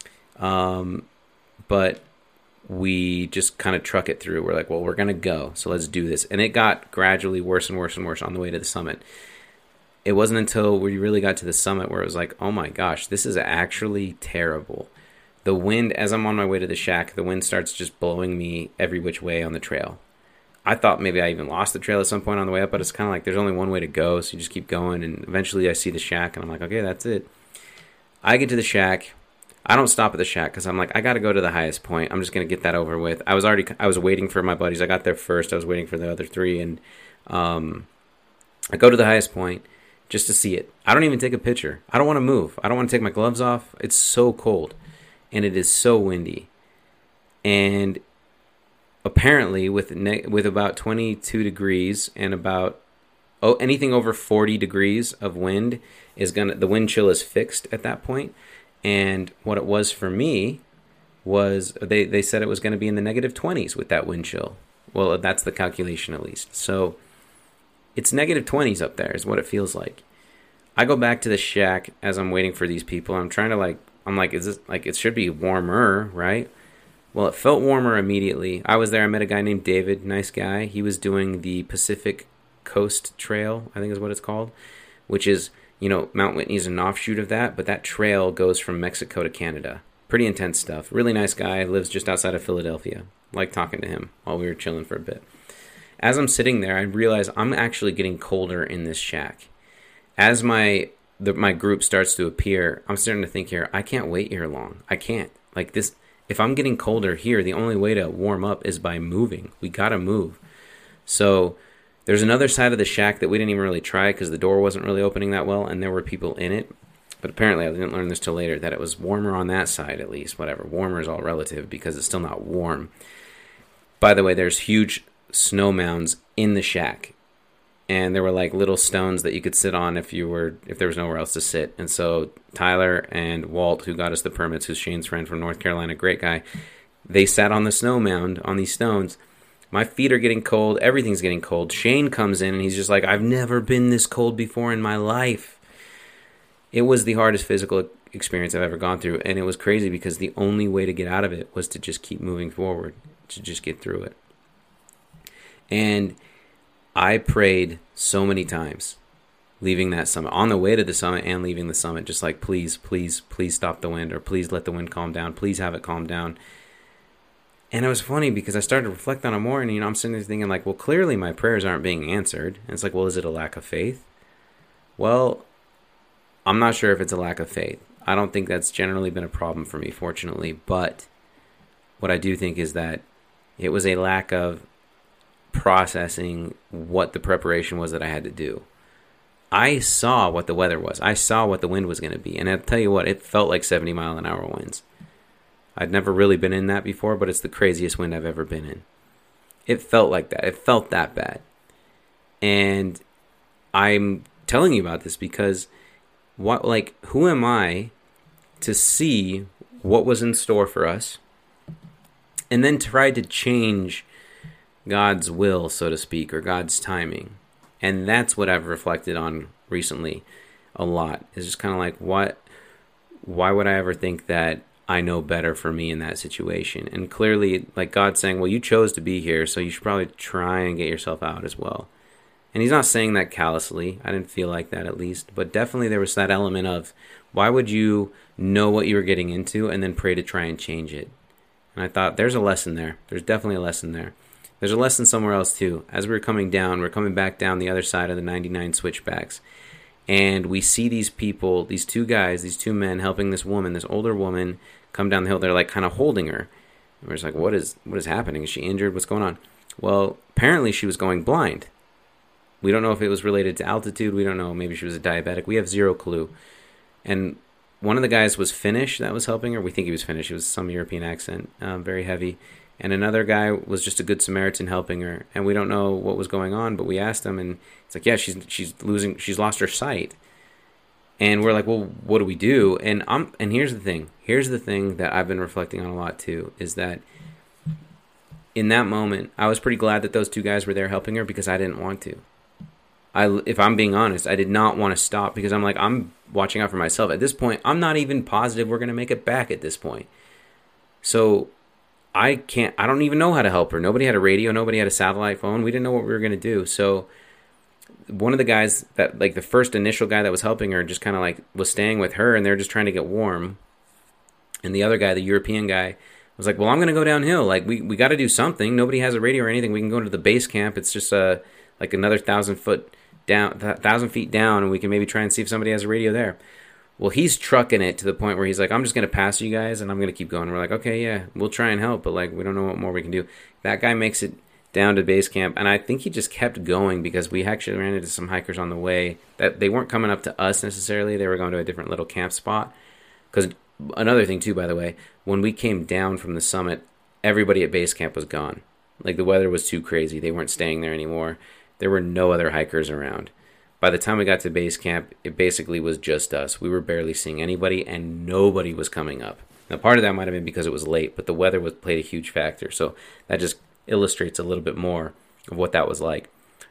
But we just kind of truck it through. We're like, well, we're going to go, so let's do this. And it got gradually worse and worse and worse on the way to the summit. It wasn't until we really got to the summit where it was like, oh my gosh, this is actually terrible. The wind, as I'm on my way to the shack, the wind starts just blowing me every which way on the trail. I thought maybe I even lost the trail at some point on the way up, but it's kind of like there's only one way to go, so you just keep going, and eventually I see the shack, and I'm like, okay, that's it. I get to the shack. I don't stop at the shack because I'm like, I got to go to the highest point. I'm just going to get that over with. I was waiting for my buddies. I got there first. I was waiting for the other three, and I go to the highest point just to see it. I don't even take a picture. I don't want to move. I don't want to take my gloves off. It's so cold, and it is so windy. And apparently, with about 22 degrees and about anything over 40 degrees of wind, the wind chill is fixed at that point. And what it was for me was they said it was going to be in the negative 20s with that wind chill. Well, that's the calculation at least. So it's negative 20s up there is what it feels like. I go back to the shack as I'm waiting for these people. I'm like, is this like, it should be warmer, right? Well, it felt warmer immediately. I was there. I met a guy named David, nice guy. He was doing the Pacific Coast Trail, I think is what it's called, which is, you know, Mount Whitney is an offshoot of that, but that trail goes from Mexico to Canada. Pretty intense stuff. Really nice guy. Lives just outside of Philadelphia. Like talking to him while we were chilling for a bit. As I'm sitting there, I realize I'm actually getting colder in this shack. As my group starts to appear, I'm starting to think here, I can't wait here long. I can't. Like this, if I'm getting colder here, the only way to warm up is by moving. We gotta move. So there's another side of the shack that we didn't even really try because the door wasn't really opening that well, and there were people in it. But apparently, I didn't learn this till later, that it was warmer on that side at least. Whatever. Warmer is all relative because it's still not warm. By the way, there's huge snow mounds in the shack. And there were like little stones that you could sit on if there was nowhere else to sit. And so Tyler and Walt, who got us the permits, who's Shane's friend from North Carolina, great guy, they sat on the snow mound on these stones. My feet are getting cold. Everything's getting cold. Shane comes in and he's just like, I've never been this cold before in my life. It was the hardest physical experience I've ever gone through. And it was crazy because the only way to get out of it was to just keep moving forward, to just get through it. And I prayed so many times leaving that summit, on the way to the summit and leaving the summit, just like, please, please, please stop the wind, or please let the wind calm down. Please have it calm down. And it was funny because I started to reflect on it more, and, I'm sitting there thinking like, well, clearly my prayers aren't being answered. And it's like, well, is it a lack of faith? Well, I'm not sure if it's a lack of faith. I don't think that's generally been a problem for me, fortunately. But what I do think is that it was a lack of processing what the preparation was that I had to do. I saw what the weather was. I saw what the wind was going to be. And I'll tell you what, it felt like 70-mile-an-hour winds. I'd never really been in that before, but it's the craziest wind I've ever been in. It felt like that. It felt that bad. And I'm telling you about this because who am I to see what was in store for us and then try to change God's will, so to speak, or God's timing? And that's what I've reflected on recently a lot. It's just kind of like, why would I ever think that I know better for me in that situation? And clearly, like, God's saying, well, you chose to be here, so you should probably try and get yourself out as well. And he's not saying that callously. I didn't feel like that, at least. But definitely there was that element of, why would you know what you were getting into and then pray to try and change it? And I thought, there's a lesson there. There's definitely a lesson there. There's a lesson somewhere else, too. As we were coming down, we're coming back down the other side of the 99 switchbacks. And we see these people, these two guys, these two men helping this woman, this older woman, come down the hill. They're like kind of holding her. And we're just like, what is happening? Is she injured? What's going on? Well, apparently she was going blind. We don't know if it was related to altitude. We don't know. Maybe she was a diabetic. We have zero clue. And one of the guys was Finnish that was helping her. We think he was Finnish. It was some European accent, very heavy. And another guy was just a good Samaritan helping her. And we don't know what was going on, but we asked him, and it's like, yeah, she's lost her sight. And we're like, well, what do we do? And here's the thing. Here's the thing that I've been reflecting on a lot too, is that in that moment, I was pretty glad that those two guys were there helping her because I didn't want to. If I'm being honest, I did not want to stop because I'm like, I'm watching out for myself. At this point, I'm not even positive we're going to make it back at this point. So I don't even know how to help her. Nobody had a radio. Nobody had a satellite phone. We didn't know what we were going to do. So one of the guys that, like, the first initial guy that was helping her just kind of like was staying with her, and they're just trying to get warm. And the other guy, the European guy, was like, well, I'm going to go downhill. Like, we got to do something. Nobody has a radio or anything. We can go to the base camp. It's just like another 1,000 feet down, and we can maybe try and see if somebody has a radio there. Well, he's trucking it to the point where he's like, I'm just going to pass you guys, and I'm going to keep going. We're like, okay, yeah, we'll try and help, but like, we don't know what more we can do. That guy makes it down to base camp, and I think he just kept going because we actually ran into some hikers on the way that they weren't coming up to us necessarily. They were going to a different little camp spot. Because another thing too, by the way, when we came down from the summit, everybody at base camp was gone. Like, the weather was too crazy. They weren't staying there anymore. There were no other hikers around. By the time we got to base camp, it basically was just us. We were barely seeing anybody, and nobody was coming up. Now, part of that might have been because it was late, but the weather played a huge factor. So that just illustrates a little bit more of what that was like.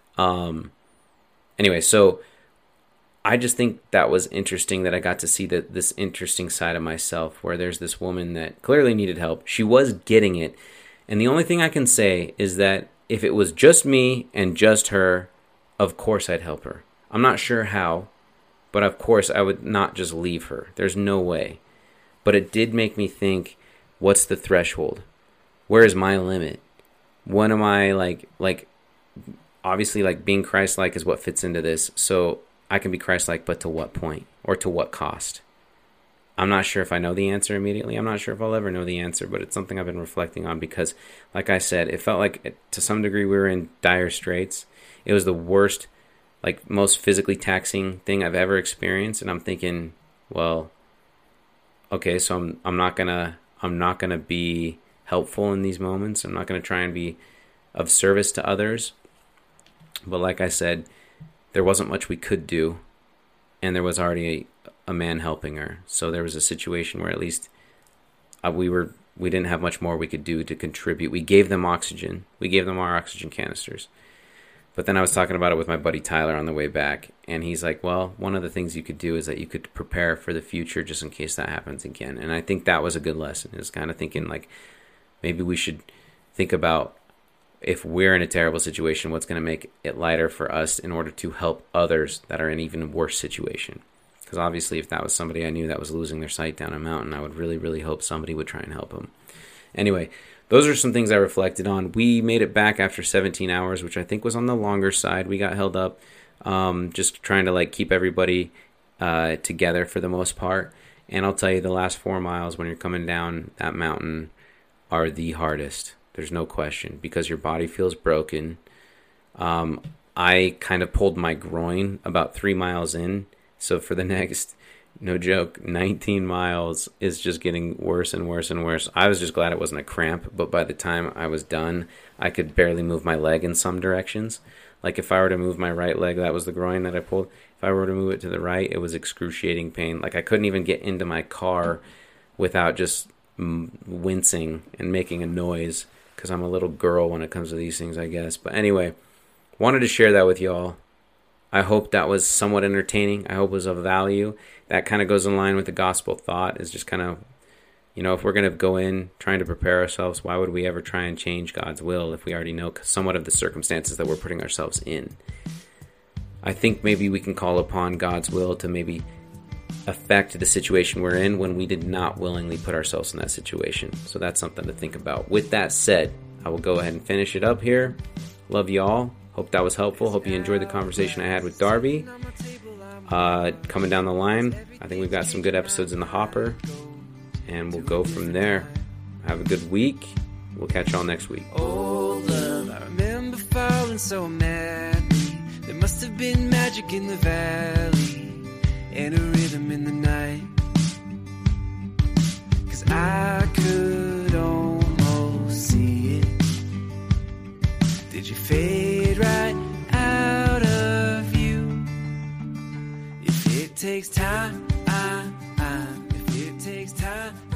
Anyway, so I just think that was interesting that I got to see this interesting side of myself, where there's this woman that clearly needed help. She was getting it. And the only thing I can say is that if it was just me and just her, of course I'd help her. I'm not sure how, but of course I would not just leave her. There's no way. But it did make me think, what's the threshold? Where is my limit? When am I like obviously, like, being Christ-like is what fits into this. So I can be Christ-like, but to what point? Or to what cost? I'm not sure if I know the answer immediately. I'm not sure if I'll ever know the answer, but it's something I've been reflecting on because, like I said, it felt like to some degree we were in dire straits. It was the worst, like, most physically taxing thing I've ever experienced, and I'm thinking, well, okay, so I'm not gonna be helpful in these moments. I'm not gonna try and be of service to others. But like I said, there wasn't much we could do, and there was already a man helping her. So there was a situation where at least we were we didn't have much more we could do to contribute. We gave them oxygen. We gave them our oxygen canisters. But then I was talking about it with my buddy Tyler on the way back, and he's like, well, one of the things you could do is that you could prepare for the future just in case that happens again. And I think that was a good lesson. It was kind of thinking like maybe we should think about if we're in a terrible situation, what's going to make it lighter for us in order to help others that are in an even worse situation. Because obviously if that was somebody I knew that was losing their sight down a mountain, I would really, really hope somebody would try and help them. Anyway, those are some things I reflected on. We made it back after 17 hours, which I think was on the longer side. We got held up just trying to like keep everybody together for the most part. And I'll tell you, the last 4 miles when you're coming down that mountain are the hardest. There's no question, because your body feels broken. I kind of pulled my groin about 3 miles in. So for the next, no joke, 19 miles is just getting worse and worse and worse. I was just glad it wasn't a cramp, but by the time I was done, I could barely move my leg in some directions. Like if I were to move my right leg, that was the groin that I pulled. If I were to move it to the right, it was excruciating pain. Like I couldn't even get into my car without just wincing and making a noise, because I'm a little girl when it comes to these things, I guess. But anyway, wanted to share that with y'all. I hope that was somewhat entertaining. I hope it was of value. That kind of goes in line with the gospel thought, is just kind of, you know, if we're going to go in trying to prepare ourselves, why would we ever try and change God's will if we already know somewhat of the circumstances that we're putting ourselves in? I think maybe we can call upon God's will to maybe affect the situation we're in when we did not willingly put ourselves in that situation. So that's something to think about. With that said, I will go ahead and finish it up here. Love y'all. Hope that was helpful. Hope you enjoyed the conversation I had with Darby. Coming down the line, I think we've got some good episodes in the hopper, and we'll go from there. Have a good week. We'll catch y'all next week. Oh, love, I remember falling so madly. There must have been magic in the valley and a rhythm in the night. 'Cause I could almost see it. Did you fade right out of view? If it takes time, if it takes time.